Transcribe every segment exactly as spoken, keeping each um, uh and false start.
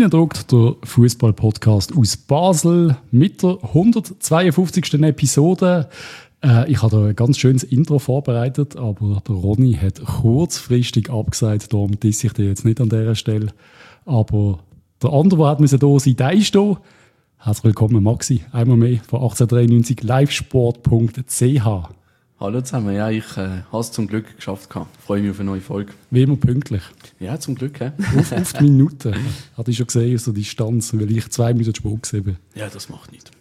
Reindruckt, der Fußball-Podcast aus Basel mit der hundertzweiundfünfzigsten Episode. Äh, ich habe da ein ganz schönes Intro vorbereitet, aber der Ronny hat kurzfristig abgesagt, darum disse ich dir jetzt nicht an dieser Stelle. Aber der andere, der hat müssen da sein, der ist da. Herzlich willkommen, Maxi, einmal mehr von achtzehnhundertdreiundneunzig livesport punkt c h. Hallo zusammen, ja, ich äh, habe es zum Glück geschafft. Ich freue mich auf eine neue Folge. Wie immer pünktlich. Ja, zum Glück. He? Auf, auf die Minute. Hatte ich schon gesehen, so die Distanz, weil ich zwei Minuten Sport gesehen habe. Ja, das macht nichts.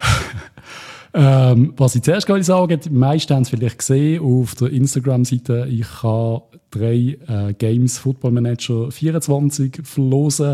ähm, was ich zuerst gerade sagen, die meisten haben es vielleicht gesehen auf der Instagram-Seite. Ich habe drei äh, Games Football Manager vierundzwanzig verlosen.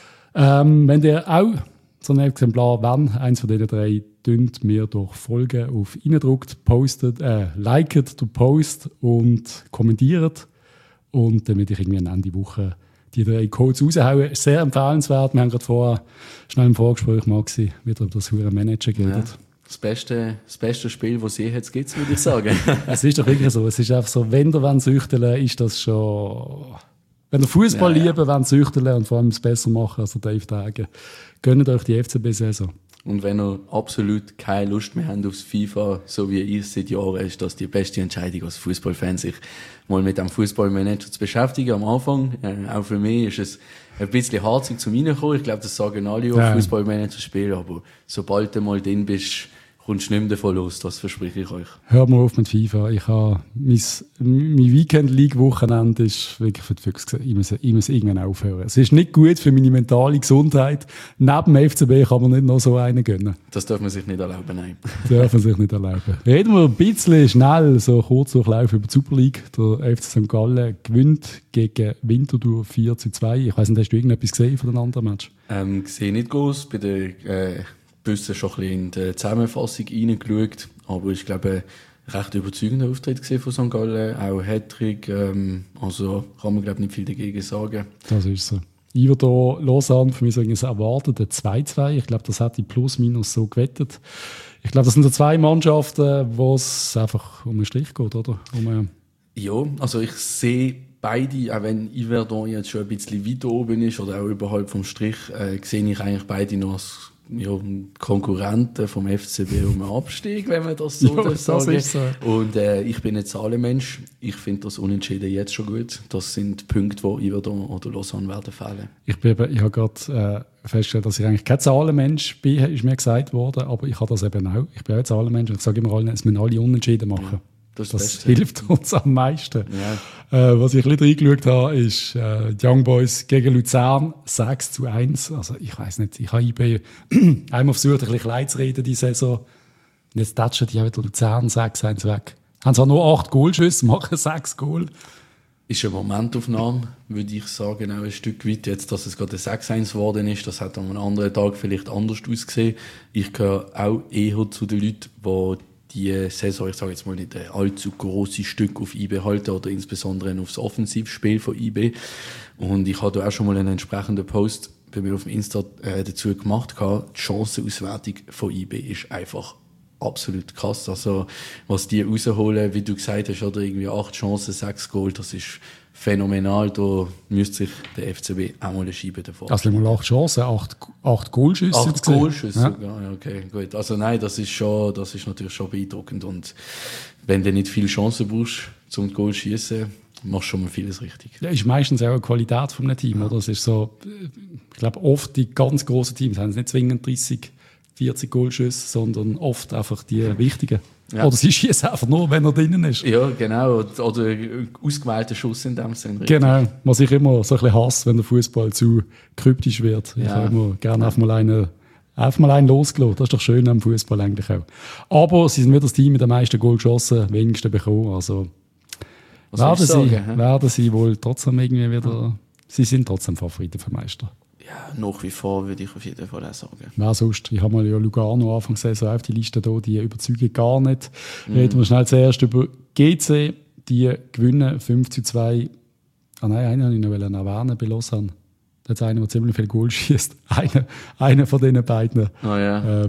Ähm, wenn ihr auch so ein Exemplar, wenn eins von diesen drei, dünnt mir doch folgen auf reindruckt, postet, äh, liket den Post und kommentiert. Und dann werde ich irgendwie am Ende der Woche die drei Codes raushauen. Sehr empfehlenswert. Wir haben gerade vorher schnell im Vorgespräch, Maxi, wieder über das hure Manager geredet. Ja, das, beste, das beste Spiel, das es je jetzt gibt, würde ich sagen. Es ist doch wirklich so. Es ist einfach so, wenn ihr wollt süchteln, ist das schon... Wenn ihr Fußball ja, ja. lieben wollt, süchteln und vor allem es besser machen, also Dave Tage, gönnt euch die F C B-Saison. Und wenn ihr absolut keine Lust mehr habt aufs FIFA, so wie ich seit Jahren, ist das die beste Entscheidung als Fußballfan, sich mal mit dem Fußballmanager zu beschäftigen. Am Anfang, äh, auch für mich, ist es ein bisschen harzig zum Reinkommen. Ich glaube, das sagen alle, die ja. Fußballmanager spielen, aber sobald du mal drin bist, kommst du nicht mehr davon los, das verspreche ich euch. Hört mal auf mit FIFA. Ich habe mein, mein Weekend-League-Wochenende ist wirklich für die Füchse gewesen. Ich muss, ich muss irgendwann aufhören. Es ist nicht gut für meine mentale Gesundheit. Neben dem F C B kann man nicht noch so einen gönnen. Das darf man sich nicht erlauben, nein. Das darf man sich nicht erlauben. Reden wir ein bisschen schnell, so kurz durchlaufen über die Super League. Der F C Sankt Gallen gewinnt gegen Winterthur vier zu zwei. Ich weiss nicht, hast du irgendetwas gesehen von den anderen Match? Ähm, sehe nicht groß. Bei der, äh, Büsse schon ein bisschen in die Zusammenfassung reingeschaut, aber ich glaube, ein recht überzeugender Auftritt von Sankt Gallen, auch Hattrick, ähm, also kann man glaube nicht viel dagegen sagen. Das ist so. Iverdor, Lausanne, für mich so ein erwarteter zwei zu zwei. Ich glaube, das hat die plus minus so gewettet. Ich glaube, das sind so zwei Mannschaften, wo es einfach um einen Strich geht, oder? Um einen ja, also ich sehe beide, auch wenn Iverdor jetzt schon ein bisschen weiter oben ist oder auch überhalb vom Strich, äh, sehe ich eigentlich beide noch als ja, Konkurrenten vom F C B um einen Abstieg, wenn man das so ja, sagen das so. Und äh, ich bin ein Zahlenmensch. Ich finde das Unentschieden jetzt schon gut. Das sind Punkte, die Iverdon oder Lausanne werden fehlen. Ich, bin eben, ich habe gerade äh, festgestellt, dass ich eigentlich kein Zahlenmensch bin, ist mir gesagt worden, aber ich habe das eben auch. Ich bin auch ein Zahlenmensch und ich sage immer allen, es müssen alle Unentschieden machen. Ja. Das, das hilft uns am meisten. Ja. Äh, was ich ein bisschen reingeschaut habe, ist äh, die Young Boys gegen Luzern sechs zu eins. Also ich weiss nicht, ich habe I B einmal versucht, ein bisschen klein zu reden diese Saison. Und jetzt tätschen die auch wieder Luzern sechs eins weg. Haben zwar nur acht Goalschüsse, machen sechs Goal. Ist eine Momentaufnahme, würde ich sagen, auch ein Stück weit. Jetzt, dass es gerade ein sechs eins geworden ist, das hat an einem anderen Tag vielleicht anders ausgesehen. Ich gehöre auch eher zu den Leuten, die die Saison, ich sage jetzt mal nicht ein allzu grosses Stück auf I B halten oder insbesondere aufs Offensivspiel von I B. Und ich habe da auch schon mal einen entsprechenden Post bei mir auf dem Insta äh, dazu gemacht. Die Chancenauswertung von I B ist einfach absolut krass. Also, was die rausholen, wie du gesagt hast, oder irgendwie acht Chancen, sechs Goal, das ist phänomenal. Da müsste sich der F C B auch mal eine Scheibe davor. Also mal acht Chancen, acht, acht Goalschüsse. Acht Goalschüsse ja. sogar, ja, okay, gut. Also nein, das ist schon, das ist natürlich schon beeindruckend. Und wenn du nicht viele Chancen brauchst, zum Goal schießen, machst du schon mal vieles richtig. Ja, ist meistens auch eine Qualität von einem Team, ja. Oder? Es ist so, ich glaube, oft die ganz grossen Teams haben nicht zwingend dreißig, vierzig Goalschüsse, sondern oft einfach die wichtigen. Ja. Oder sie schießen einfach nur, wenn er drinnen ist. Ja, genau. Oder ausgewählter Schuss in dem Sinn. Richtig. Genau. Was ich immer so ein bisschen hasse, wenn der Fußball zu kryptisch wird. Ja. Ich habe immer gerne einfach mal einen, einfach mal einen losgelassen. Das ist doch schön am Fußball eigentlich auch. Aber sie sind wieder das Team mit den meisten Goal geschossen, wenigsten bekommen. Also werden sie, sagen, werden sie wohl trotzdem irgendwie wieder. Ja. Sie sind trotzdem Favoriten für Meister. Ja, nach wie vor würde ich auf jeden Fall auch sagen. Wer sonst? Ich habe mal ja Lugano Anfang Saison auf die Liste da, die überzeugen gar nicht. Mm. Reden wir schnell zuerst über G C. Die gewinnen fünf zu zwei. Ah nein, einen wollte ich noch erwähnen bei Lausanne. Da hat einer, der ziemlich viel Goal schießt. Einer, einer von diesen beiden. Oh ja. ähm,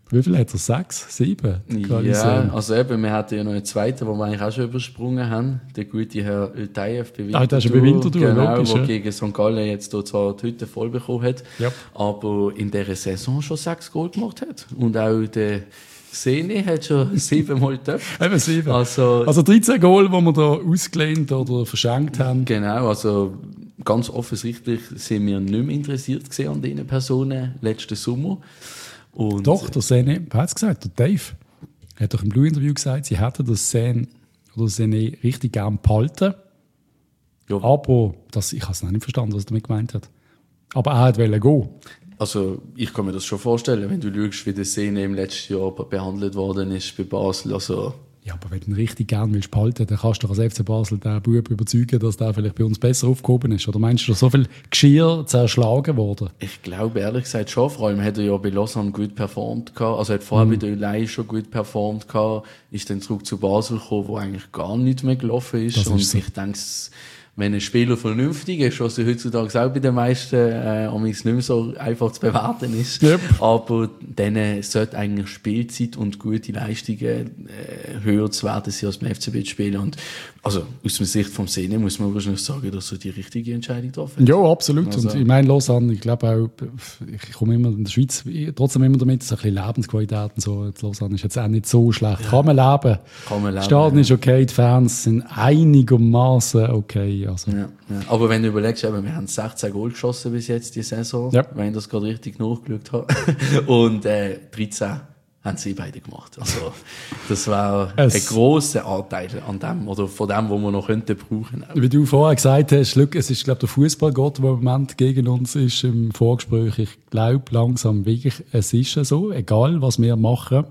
Wie viel hat er? Sechs? Sieben? Ja, also eben, wir hatten ja noch einen zweiten, den wir eigentlich auch schon übersprungen haben. Der gute Herr Ötayev bei Winterthur. Ah, der ist bei Winterthur, genau, logisch. Der ja. gegen Sankt Gallen jetzt hier zwar die Hütte voll bekommen hat, ja. aber in dieser Saison schon sechs Goal gemacht hat. Und auch der Sene hat schon siebenmal getöpft. Eben sieben. Also, also dreizehn Goal, die wir da ausgelehnt oder verschenkt haben. Genau, also ganz offensichtlich sind wir nicht mehr interessiert gewesen an diesen Personen letzten Sommer. Und doch, der Sene, wer hat es gesagt? Der Dave hat doch im Blue-Interview gesagt, sie hätten das Sene oder Sene richtig gern behalten. Ja. Aber das, ich habe es noch nicht verstanden, was er damit gemeint hat. Aber er wollte gehen. Also ich kann mir das schon vorstellen, wenn du schaust, wie der Sene im letzten Jahr behandelt worden ist bei Basel. Also ja, aber wenn du ihn richtig gerne willst behalten, dann kannst du doch als F C Basel den Bub überzeugen, dass der vielleicht bei uns besser aufgehoben ist. Oder meinst du, so viel Geschirr zerschlagen worden? Ich glaube ehrlich gesagt schon. Vor allem hat er ja bei Lausanne gut performt gehabt. Also er hat vorher mhm. bei der Ulei schon gut performt gehabt. Ist dann zurück zu Basel gekommen, wo eigentlich gar nichts mehr gelaufen ist. Das ist und so. ich denke, wenn ein Spieler vernünftig ist, was er heutzutage auch bei den meisten äh, nicht mehr so einfach zu bewerten ist, yep. aber dann sollte eigentlich Spielzeit und gute Leistungen äh, höher zu werden, sie als beim F C B zu spielen. Und also aus der Sicht vom Sene muss man wahrscheinlich sagen, dass er die richtige Entscheidung getroffen hat. Ja, absolut. Also, und ich meine, Lausanne, ich glaube auch, ich komme immer in der Schweiz trotzdem immer damit, so ein bisschen Lebensqualität und so. Lausanne ist jetzt auch nicht so schlecht. Ja. Kann man leben. Kann man leben. Stadion ja. ist okay, die Fans sind einigermaßen okay. Also. Ja, ja. Aber wenn du überlegst, eben, wir haben sechzehn Goal geschossen bis jetzt die Saison, ja. wenn ich das gerade richtig nachgeschaut habe. Und äh, dreizehn haben sie beide gemacht. Also das war ein grosser Anteil an dem, oder von dem, was wir noch könnten brauchen. Wie du vorher gesagt hast, es ist, glaube der Fußballgott, der im Moment gegen uns ist im Vorgespräch. Ich glaube langsam wirklich, es ist so, egal was wir machen,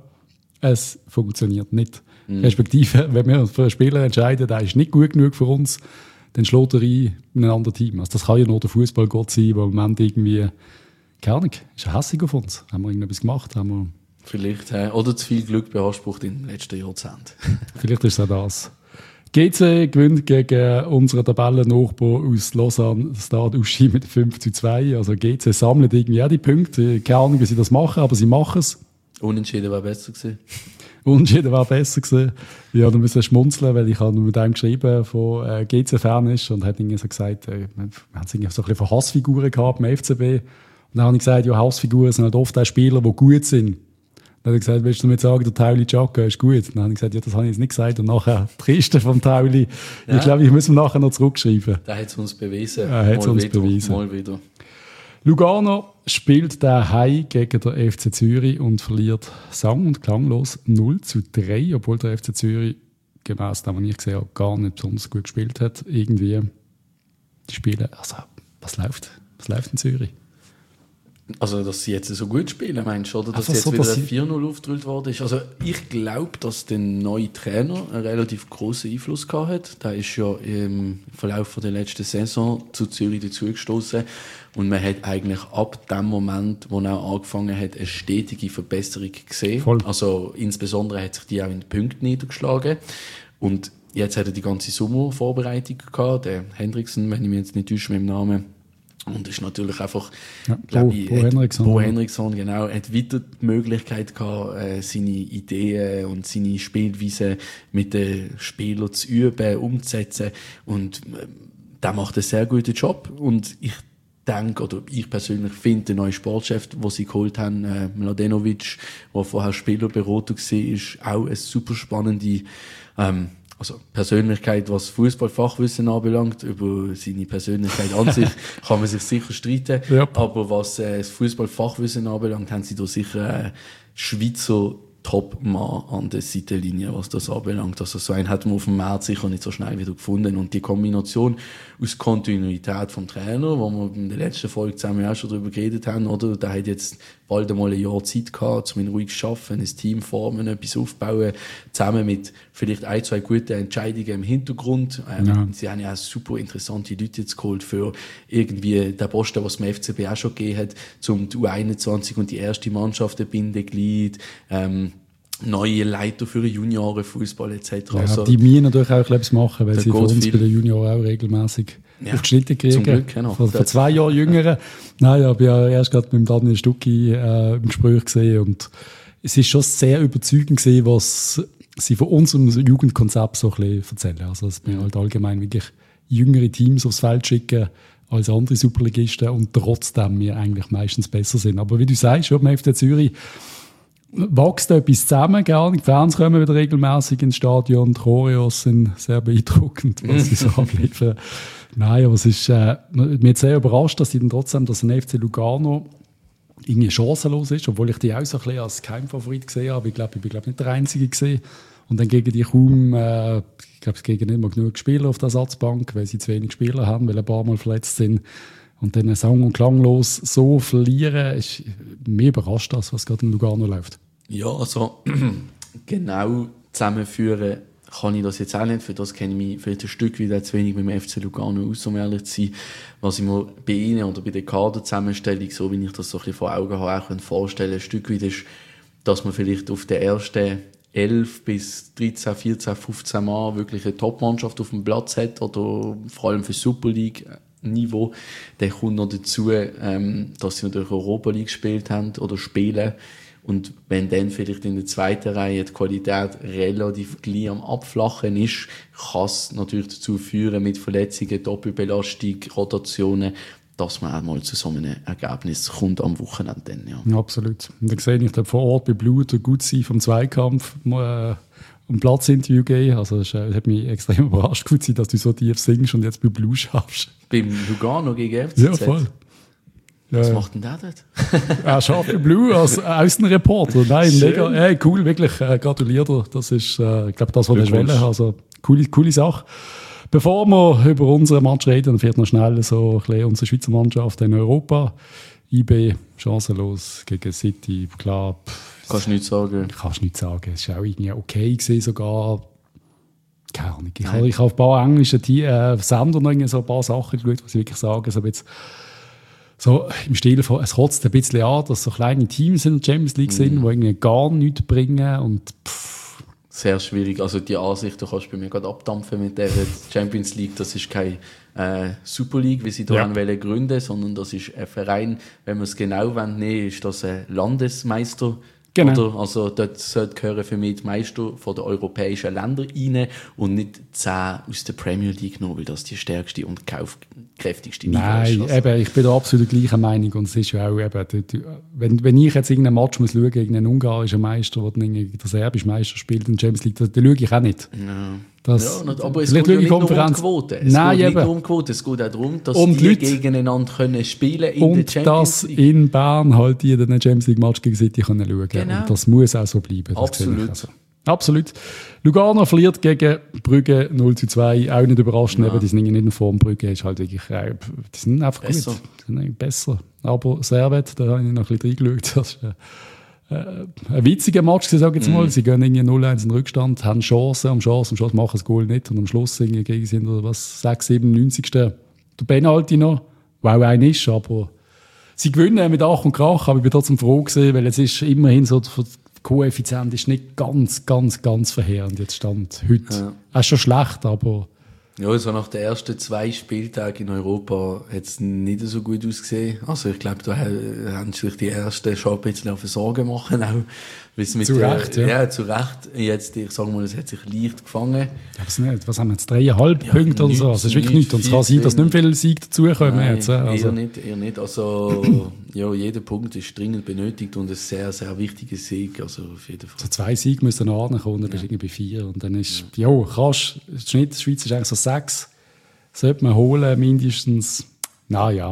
es funktioniert nicht. Mhm. Respektive, wenn wir für einen Spieler entscheiden, der ist nicht gut genug für uns, dann schlägt er ein in ein anderes Team. Also das kann ja nur der Fußballgott sein, der im Moment irgendwie, keine Ahnung, ist er hässig auf uns. Haben wir irgendetwas gemacht? Haben wir Vielleicht, äh, oder zu viel Glück beansprucht im letzten Jahrzehnt. Vielleicht ist es auch das. G C gewinnt gegen unseren Tabellennachbar aus Lausanne, Stade Uschi mit fünf zu zwei. Also G C sammelt irgendwie auch die Punkte. Keine Ahnung, wie sie das machen, aber sie machen es. Unentschieden wäre besser gewesen. Unentschieden wäre besser gewesen. Ich habe müssen schmunzeln, weil ich habe mit einem geschrieben, der äh, G C-Fan ist und hat irgendwie so gesagt, äh, wir haben so ein bisschen von Hassfiguren gehabt beim F C B. Und dann habe ich gesagt, ja, Hassfiguren sind halt oft auch Spieler, die gut sind. Dann hat er gesagt, willst du mir sagen, der Tauli Chaka ist gut? Dann habe ich gesagt, ja, das habe ich jetzt nicht gesagt. Und nachher die Kiste vom Tauli. Ja. Ich glaube, ich muss mir nachher noch zurückschreiben. Der hat es uns bewiesen. Er hat es uns wieder, bewiesen. Mal wieder. Lugano spielt daheim gegen den F C Zürich und verliert sang- und klanglos null zu drei, obwohl der F C Zürich, gemäss dem, was ich gesehen habe, gar nicht besonders gut gespielt hat. Irgendwie die Spiele, also was läuft? Was läuft in Zürich? Also, dass sie jetzt so gut spielen, meinst du? Oder dass Einfach jetzt so, wieder dass ein vier null aufgedrückt worden ist? Also, ich glaube, dass der neue Trainer einen relativ grossen Einfluss gehabt hat. Der ist ja im Verlauf der letzten Saison zu Zürich dazugestoßen. Und man hat eigentlich ab dem Moment, wo er angefangen hat, eine stetige Verbesserung gesehen. Voll. Also, insbesondere hat sich die auch in den Punkten niedergeschlagen. Und jetzt hat er die ganze Sommervorbereitung gehabt. Der Hendrickson, wenn ich mich jetzt nicht täusche mit dem Namen. Und ist natürlich einfach, ja, glaub Bo, ich, Bo Henriksson. Bo Henriksson, genau, hat weiter die Möglichkeit gehabt, äh, seine Ideen und seine Spielweise mit den Spielern zu üben, umzusetzen. Und äh, der macht einen sehr guten Job. Und ich denke, oder ich persönlich finde, der neue Sportchef, den sie geholt haben, äh, Mladenovic, der vorher Spielerberater war, ist auch eine super spannende, ähm, also Persönlichkeit, was Fußballfachwissen anbelangt. Über seine Persönlichkeit an sich kann man sich sicher streiten. Yep. Aber was äh, das Fußballfachwissen anbelangt, haben sie da sicher äh, Schweizer Top-Mann an der Seitenlinie, was das anbelangt. Also so einen hat man auf dem Markt sicher nicht so schnell wieder gefunden. Und die Kombination aus Kontinuität vom Trainer, wo wir in der letzten Folge zusammen auch schon darüber geredet haben, oder? Der hat jetzt bald einmal ein Jahr Zeit gehabt, um ruhig zu arbeiten, ein Team formen, etwas aufbauen, zusammen mit vielleicht ein, zwei guten Entscheidungen im Hintergrund. Ähm, ja. Sie haben ja auch super interessante Leute jetzt geholt für irgendwie den Posten, was dem F C B auch schon gegeben hat, zum U einundzwanzig und die erste Mannschaft, der Bindeglied, ähm, neue Leiter für den Juniorenfußball et cetera. Ja, also, die müssen natürlich auch etwas machen, weil sie für uns viel. bei den Junioren auch regelmäßig ja, aufgeschnitten kriegen. Zum Glück, genau. Vor, vor zwei Jahren Jüngeren. Nein, ich habe ja erst gerade mit Daniel Stucki äh, im Gespräch gesehen und es ist schon sehr überzeugend gewesen, was sie von unserem Jugendkonzept so ein bisschen erzählen. Also, dass wir halt allgemein wirklich jüngere Teams aufs Feld schicken als andere Superligisten und trotzdem wir eigentlich meistens besser sind. Aber wie du sagst, beim F C Zürich wächst etwas zusammen. Gar nicht. Die Fans kommen wieder regelmäßig ins Stadion. Die Choreos sind sehr beeindruckend, was sie so abliefern. Nein, aber es ist, äh, mir hat sehr überrascht, dass sie dann trotzdem, dass ein F C Lugano irgendwie chancenlos ist, obwohl ich die auch so ein bisschen als Keimfavorit gesehen habe. Ich glaube, ich bin glaub, nicht der Einzige gesehen. Und dann gegen die kaum, äh, ich glaube, es gegen nicht mehr genug Spieler auf der Ersatzbank, weil sie zu wenig Spieler haben, weil ein paar Mal verletzt sind. Und dann sang- und klanglos so verlieren, ist mir überrascht das, was gerade in Lugano läuft. Ja, also genau zusammenführen kann ich das jetzt auch nicht. Für das kenne ich mich vielleicht ein Stück wieder zu wenig mit dem F C Lugano aus, um ehrlich zu sein. Was ich mir bei ihnen oder bei der Kaderzusammenstellung, so wie ich das so ein bisschen vor Augen habe, auch vorstellen ein Stück weit ist, dass man vielleicht auf den ersten elf bis dreizehn, vierzehn, fünfzehn Mal wirklich eine Top-Mannschaft auf dem Platz hat oder vor allem für Super League-Niveau. Dann kommt noch dazu, ähm, dass sie natürlich Europa League gespielt haben oder spielen. Und wenn dann vielleicht in der zweiten Reihe die Qualität relativ gleich am Abflachen ist, kann es natürlich dazu führen, mit Verletzungen, Doppelbelastung, Rotationen, dass man auch mal zu so einem Ergebnis kommt am Wochenende. Dann, ja. Ja, absolut. Und dann sehe ich da vor Ort bei Blut und gut sein vom Zweikampf äh, um Platzinterview gehen. Also es äh, hat mich extrem überrascht, gut sein, dass du so tief singst und jetzt bei Blue schaffst. Beim Lugano gegen F C Z? Ja, voll. Was ja. macht denn der dort? Er schafft bei Blue als Außenreporter. Nein, mega, äh, cool, wirklich. Äh, gratuliere dir. Das ist, äh, ich glaube, das, was ich wollte. Also, coole, coole Sache. Bevor wir über unseren Match reden, vielleicht noch schnell so ein bisschen unsere Schweizer Mannschaft in Europa. I B, chancenlos gegen City, klar. Kannst du nichts sagen? Kannst du nichts sagen. Es war auch irgendwie okay gewesen, sogar. Keine Ahnung. Ich habe, ich habe auf ein paar englische äh, Sender noch so ein paar Sachen geschaut, was ich wirklich sagen. Also jetzt so im Stil von, es kotzt ein bisschen an, dass so kleine Teams in der Champions League sind, mm. die irgendwie gar nichts bringen und pff. Sehr schwierig. Also die Ansicht, du kannst bei mir gerade abdampfen mit der Champions League. Das ist keine äh, Super League, wie sie da ja. wollen gründen, sondern das ist ein Verein, wenn wir es genau nehmen, ist das ein Landesmeister. Genau. Oder? Also dort gehören für mich die Meister von den europäischen Ländern rein und nicht zehn aus der Premier League nur, weil das die stärkste und kaufkräftigste Liga ist. Nein, also. eben, ich bin da absolut der gleichen Meinung und es ist ja auch eben, wenn, wenn ich jetzt irgendeinen Match muss schauen gegen einen ungarischen Meister, der dann gegen den serbischen Meister spielt in der Champions League, dann schaue ich auch nicht. Ja. Das, ja, aber es geht ja nicht nur um Quote. Es Nein, geht nicht nur um Quote. Es geht auch darum, dass und die Leute gegeneinander können spielen in und der Champions League. Und dass in Bern halt die den Champions League Match gegen City können schauen können. Genau. Und das muss auch so bleiben. Absolut. Also. Absolut. Lugano verliert gegen Brügge null zu zwei. Auch nicht überraschend. Ja. Eben, die sind nicht in Form. Brügge ist halt wirklich, äh, die sind einfach besser. gut. Die sind besser. Aber Servet, da habe ich noch ein bisschen reingeschaut. Das ist, äh, Äh, ein witziger Match, sage ich jetzt mal. Mm. Sie gehen irgendwie null eins in Rückstand, haben Chancen, um Chancen, um Chancen, machen das Goal nicht und am Schluss gegen sind oder was, sechs, sieben, neunzig. Der Penalty noch, wow, ein ist, aber sie gewinnen mit Ach und Krach, aber ich bin trotzdem froh gewesen, weil es ist immerhin so, der Koeffizient ist nicht ganz, ganz, ganz verheerend jetzt Stand heute. Ja. Er ist schon schlecht, aber ja, also nach den ersten zwei Spieltagen in Europa hat es nicht so gut ausgesehen. Also ich glaube, da haben sich die Ersten schon ein bisschen auf Sorgen machen. Auch, mit zu der, Recht, ja. Ja, zu Recht. Jetzt, ich sage mal, es hat sich leicht gefangen. Ja, was, nicht, was haben wir jetzt? Dreieinhalb ja, Punkte oder so? Das ist wirklich nichts. Und es kann sein, dass nicht viele Siege dazukommen. Nein, jetzt, also. eher nicht, eher nicht. Also, ja, jeder Punkt ist dringend benötigt und ein sehr, sehr wichtiger Sieg. Also auf jeden Fall. So zwei Siege müssen noch ankommen, dann ja. bist du irgendwie bei vier. Und dann ist, ja, ja kannst, der Schnitt der Schweiz ist eigentlich so sechs. Sollte man holen, mindestens. Naja.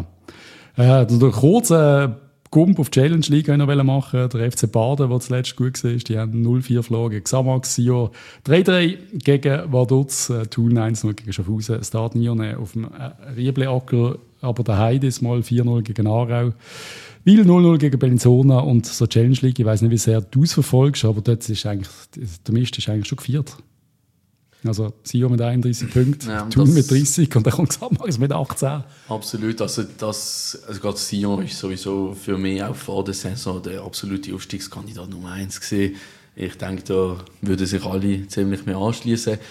Äh, der kurze Gump auf die Challenge League noch machen. Der F C Baden, der zuletzt gut war, die haben null vier verloren gegen Xamax. Sio drei drei gegen Vaduz. Äh, Thun eins null gegen Schaffhausen. Stade Nyon auf dem äh, Riebleacker, aber der Heide ist mal vier null gegen Aarau. Wil null null gegen Bellinzona und so Challenge League. Ich weiss nicht, wie sehr du es verfolgst, aber dort ist eigentlich, der Mist ist eigentlich schon geviert. Also Sio mit einunddreißig Punkten, ja, Thun mit dreißig und dann kommt Xamax mit achtzehn. Absolut, also das, also gerade Sion ist sowieso für mich auch vor der Saison der absolute Aufstiegskandidat Nummer eins gewesen. Ich denke, da würden sich alle ziemlich mehr anschließen.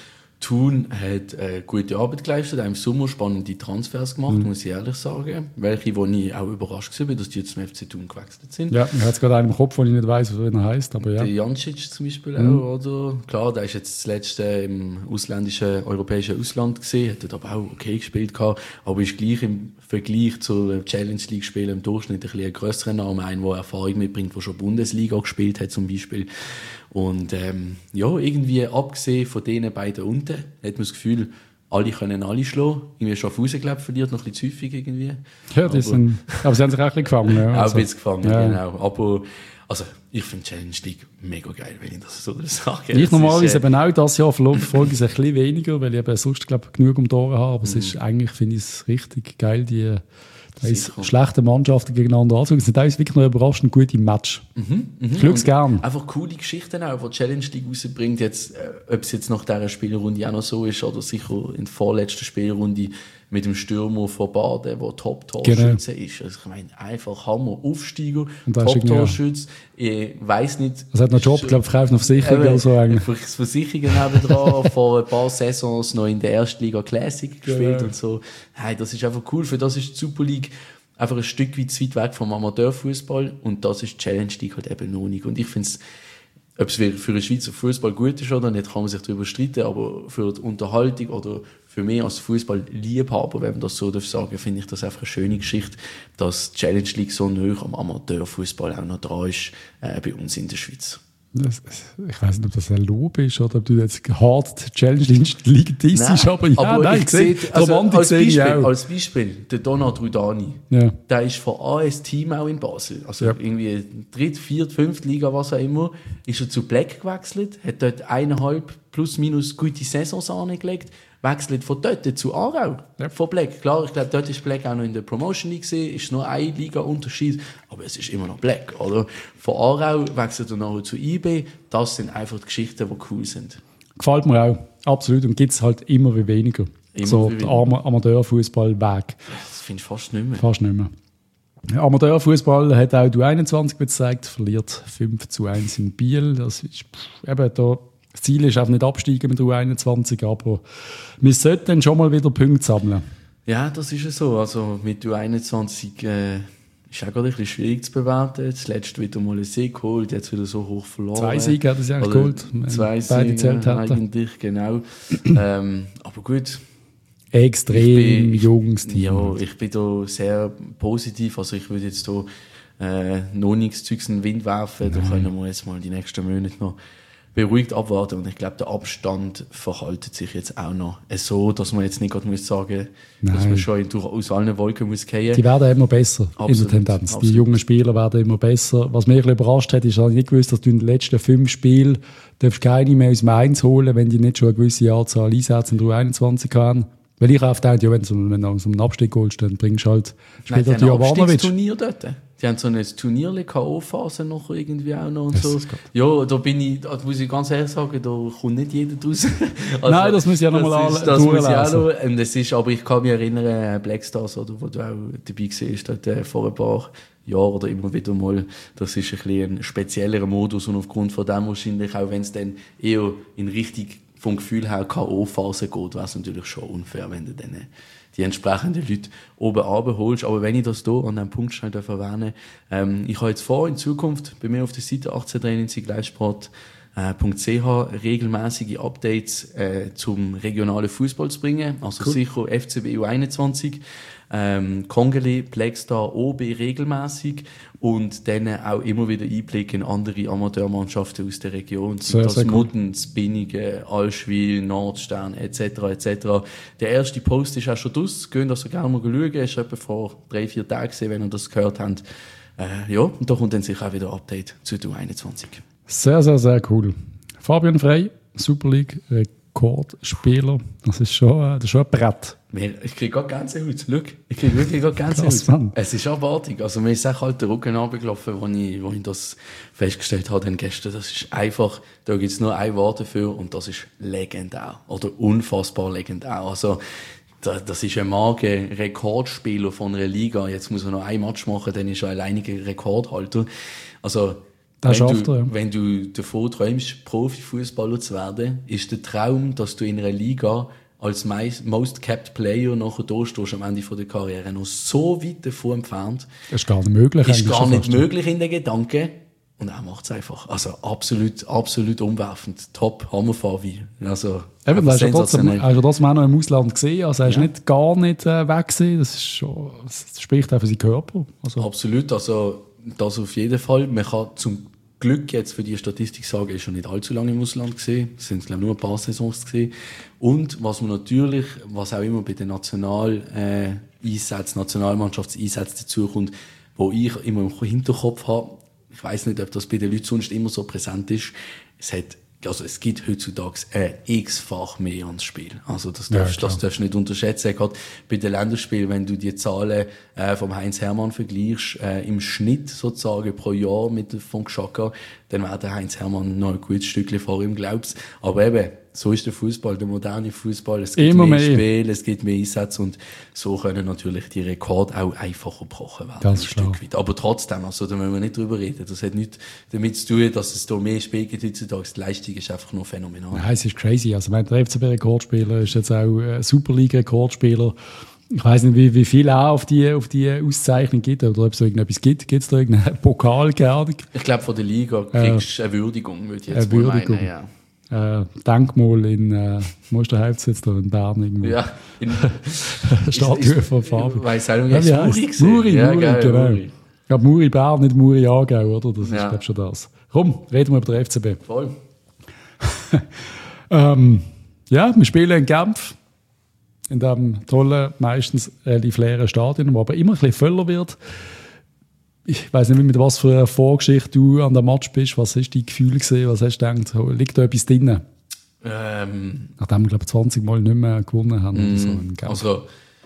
Thun hat äh, gute Arbeit geleistet, auch im Sommer spannende Transfers gemacht, mhm. muss ich ehrlich sagen. Welche, wo ich auch überrascht war, dass die jetzt zum F C Thun gewechselt sind. Ja, ich habe jetzt gerade einen im Kopf, den ich nicht weiss, wie er heisst, aber ja. Der Jancic zum Beispiel mhm. auch, oder? Klar, der ist jetzt das letzte im ausländischen, europäischen Ausland gesehen, hat dort aber auch okay gespielt gehabt, aber ist gleich im Vergleich zur Challenge League Spielen im Durchschnitt ein bisschen ein grösserer Name, ein, der Erfahrung mitbringt, der schon Bundesliga gespielt hat zum Beispiel. Und ähm, ja, irgendwie abgesehen von denen beiden unten, hat man das Gefühl, alle können alle schlagen. Irgendwie Schaffhausen, glaube ich, verliert noch ein bisschen zu häufig irgendwie. Ja, die sind, aber sie haben sich auch ein bisschen gefangen. Ja, auch also. ein bisschen gefangen, ja. genau. Aber also, ich finde Challenge League mega geil, wenn ich das so sage. Ich normalerweise äh, eben auch dieses Jahr verfolge ich es ein bisschen weniger, weil ich eben sonst, glaube ich, genug um die Ohren habe. Aber mhm. es ist eigentlich, finde ich es richtig geil, die schlechte Mannschaften gegeneinander anzuschauen. Es sind teilweise wirklich noch überraschend gute Match. Mhm, mh. Ich schaue es gerne. Einfach coole Geschichten auch, die Challenge League rausbringt. Jetzt, äh, ob es jetzt nach dieser Spielrunde auch noch so ist oder sicher in der vorletzten Spielrunde mit dem Stürmer von Baden, der Top-Torschütze genau. ist. Also ich meine, einfach Hammer, Aufsteiger, Top-Torschütze. Ich weiss nicht... Das hat noch einen Job, glaube ich, verkauft noch Versicherungen oder so. Eigentlich. Versicherungen nebendran, vor ein paar Saisons noch in der Erstliga Classic gespielt genau. und so. Hey, das ist einfach cool, für das ist die Super League einfach ein Stück weit zu weit weg vom Amateurfußball und das ist die Challenge League halt eben noch nicht. Und ich finde es, ob es für den Schweizer Fußball gut ist oder nicht, kann man sich darüber streiten, aber für die Unterhaltung oder für mich als Fußball-Liebhaber, wenn man das so darf sagen, finde ich das einfach eine schöne Geschichte, dass die Challenge League so nah am Amateurfußball auch noch dran ist, äh, bei uns in der Schweiz. Das, ich weiss nicht, ob das ein Lob ist oder ob du jetzt hart die Challenge League dissest, aber ja, aber nein, ich sehe, also als, sehe Beispiel, ich auch. als Beispiel, der Donat Rudani, ja. der ist von A S Team auch in Basel, also ja. irgendwie dritt, viert, fünft Liga, was auch immer, ist er zu Black gewechselt, hat dort eineinhalb plus minus gute Saisons angelegt, wechselt von dort zu Aarau, ja. von Black. Klar, ich glaube, dort ist Black auch noch in der Promotion League gewesen, ist nur ein Liga-Unterschied, aber es ist immer noch Black, oder? Von Aarau wechselt er nachher zu I B, das sind einfach die Geschichten, die cool sind. Gefällt mir auch, absolut, und gibt es halt immer wie weniger. Immer so der Am- Amateurfußball-Weg. Das finde ich fast nicht mehr. Fast nicht mehr. Amateurfußball hat auch U einundzwanzig gezeigt, verliert fünf zu eins in Biel. Das ist pff, eben da. Das Ziel ist auch nicht absteigen mit U einundzwanzig, aber wir sollten dann schon mal wieder Punkte sammeln. Ja, das ist ja so. Also mit U einundzwanzig äh, ist auch gerade ein bisschen schwierig zu bewerten. Zuletzt wieder mal einen Sieg geholt, jetzt wieder so hoch verloren. Zwei Siege hat er sich eigentlich geholt. Zwei Siege eigentlich, genau. ähm, aber gut. Extrem bin, junges Team. Ja, ich bin da sehr positiv. Also ich würde jetzt da äh, noch nichts Zeugs in den Wind werfen. Nein. Da können wir jetzt mal die nächsten Monate noch beruhigt abwarten und ich glaube, der Abstand verhaltet sich jetzt auch noch so, dass man jetzt nicht gerade muss sagen, Nein. dass man schon durch, aus allen Wolken muss fallen. Die werden immer besser absolut, in der Tendenz. Absolut. Die jungen Spieler werden immer besser. Was mich ein bisschen überrascht hat, ist, dass ich nicht gewusst, dass du in den letzten fünf Spielen darfst keine mehr aus dem Eins holen, wenn die nicht schon eine gewisse Anzahl Einsätze in der U einundzwanzig haben. Weil ich oft denke, ja, wenn du, wenn du so einen Abstieg holst, dann bringst du halt später die Jovanovic. Turnier dort. Die haben so eine Turnier, K O-Phase noch irgendwie auch noch und so. Ja, da bin ich, da muss ich ganz ehrlich sagen, da kommt nicht jeder draus. Also, nein, das muss ich ja nochmal alle Das muss ich auch noch. Und das ist, aber ich kann mich erinnern, Blackstars, oder, wo du auch dabei warst, dort, äh, vor ein paar Jahren oder immer wieder mal, das ist ein bisschen ein speziellerer Modus und aufgrund von dem wahrscheinlich, auch wenn es dann eher in Richtung vom Gefühl her K O-Phase geht, wäre es natürlich schon unfair, wenn du dann die entsprechenden Leute oben runterholst. Aber wenn ich das hier an diesem Punkt schnell erwähnen darf, ähm, ich habe jetzt vor, in Zukunft bei mir auf der Seite achtzehn dreiundneunzig livesport punkt c h regelmäßige Updates äh, zum regionalen Fußball zu bringen. Also cool. Sicher F C B U einundzwanzig, ähm, Kongeli, Blackstar, O B regelmäßig und dann auch immer wieder Einblick in andere Amateurmannschaften aus der Region. Sehr, das sehr Mutten, Spinningen, Allschwil, Nordstern et cetera et cetera. Der erste Post ist auch schon draus. Gehen das so gerne mal schauen. Das ist etwa vor drei, vier Tagen gewesen, wenn ihr das gehört habt. Äh, ja, und da kommt dann sicher auch wieder ein Update zu U einundzwanzig. Sehr, sehr, sehr cool. Fabian Frey, Super League Rekordspieler. Das ist schon, das ist schon ein Brett. Ich kriege gerade Gänsehaut. Schau, ich kriege wirklich gerade Gänsehaut. Es ist abartig. Also mir ist auch halt der Rücken runtergelaufen, als ich, als ich das festgestellt habe dann gestern. Das ist einfach, da gibt es nur ein Wort dafür und das ist legendär. Oder unfassbar legendär. Also das ist ein Marke, Rekordspieler von einer Liga. Jetzt muss er noch ein Match machen, dann ist er alleiniger Rekordhalter. Also Das wenn, schafft du, er, ja. wenn du davon träumst, Profifußballer zu werden, ist der Traum, dass du in einer Liga als Most Capped Player nachher da stehst am Ende der Karriere, noch so weit davon entfernt. Das ist gar nicht möglich. Ist gar nicht fast. möglich in den Gedanken. Und er macht es einfach. Also absolut, absolut umwerfend. Top, Hammerfahrweise. Also, Eben, hast du trotzdem, sensationell. hast du trotzdem auch noch im Ausland gesehen, also hast du Ja. nicht, gar nicht äh, weg gesehen, das, ist schon, das spricht auch für seinen Körper. Also, Absolut, also das auf jeden Fall. Man kann zum Glück jetzt für die Statistik sagen, er ist schon nicht allzu lange im Ausland gesehen. Es sind glaube ich, nur ein paar Saisons gesehen. Und was man natürlich, was auch immer bei den National äh, Einsätzen, Nationalmannschaftseinsätzen dazukommt, wo ich immer im Hinterkopf habe, ich weiß nicht, ob das bei den Leuten sonst immer so präsent ist, es hat Also es gibt heutzutage ein x-fach mehr ans Spiel. Also das darfst, Ja, das darfst du nicht unterschätzen. Gerade bei den Länderspielen, wenn du die Zahlen äh, vom Heinz Hermann vergleichst, äh, im Schnitt sozusagen pro Jahr mit dem von Xhaka, dann wäre der Heinz Hermann noch ein gutes Stückchen vor ihm, glaubst. Aber eben, so ist der Fußball, der moderne Fußball. Es gibt Immer mehr, mehr. Spiel, es gibt mehr Einsätze und so können natürlich die Rekorde auch einfacher gebrochen werden. Ganz ein klar. Stück weit. Aber trotzdem, also da müssen wir nicht drüber reden. Das hat nichts damit zu tun, dass es da mehr Spiel gibt heutzutage. Die Leistung ist einfach nur phänomenal. Nein, es ist crazy. Also, mein, der F C B-Rekordspieler ist jetzt auch äh, Super League-Rekordspieler. Ich weiss nicht, wie, wie viel auch auf die, auf die Auszeichnung gibt oder ob es da irgendetwas gibt. Gibt es da irgendeinen Pokal gerne? Ich glaube, von der Liga kriegst du eine Würdigung, würde ich jetzt Eine mal Würdigung. meinen. Ja. Äh, Denkmal in, äh, wo ist der Hauptsitz da in Bern irgendwo? Ja, in, Statue von Fabi. Ich weiss auch nicht, Ja, wie wie heißt heisst Muri es? Muri, gesehen? Ja, Muri, geil, genau. Muri. Ja, Muri Bern, nicht Muri Aargau, oder? Das ist, Ja. glaube ich, schon das. Komm, reden wir über den F C B. Voll. Ähm, ja, wir spielen in Genf. In diesem tollen, meistens relativ leeren Stadion, wo aber immer ein bisschen voller wird. Ich weiss nicht, mit was für einer Vorgeschichte du an dem Match bist. Was hast du dein Gefühl gesehen? Was hast du gedacht? Oh, liegt da etwas drin? Ähm, Nachdem wir, glaube ich, zwanzig Mal nicht mehr gewonnen haben. Oder so in Genf. also,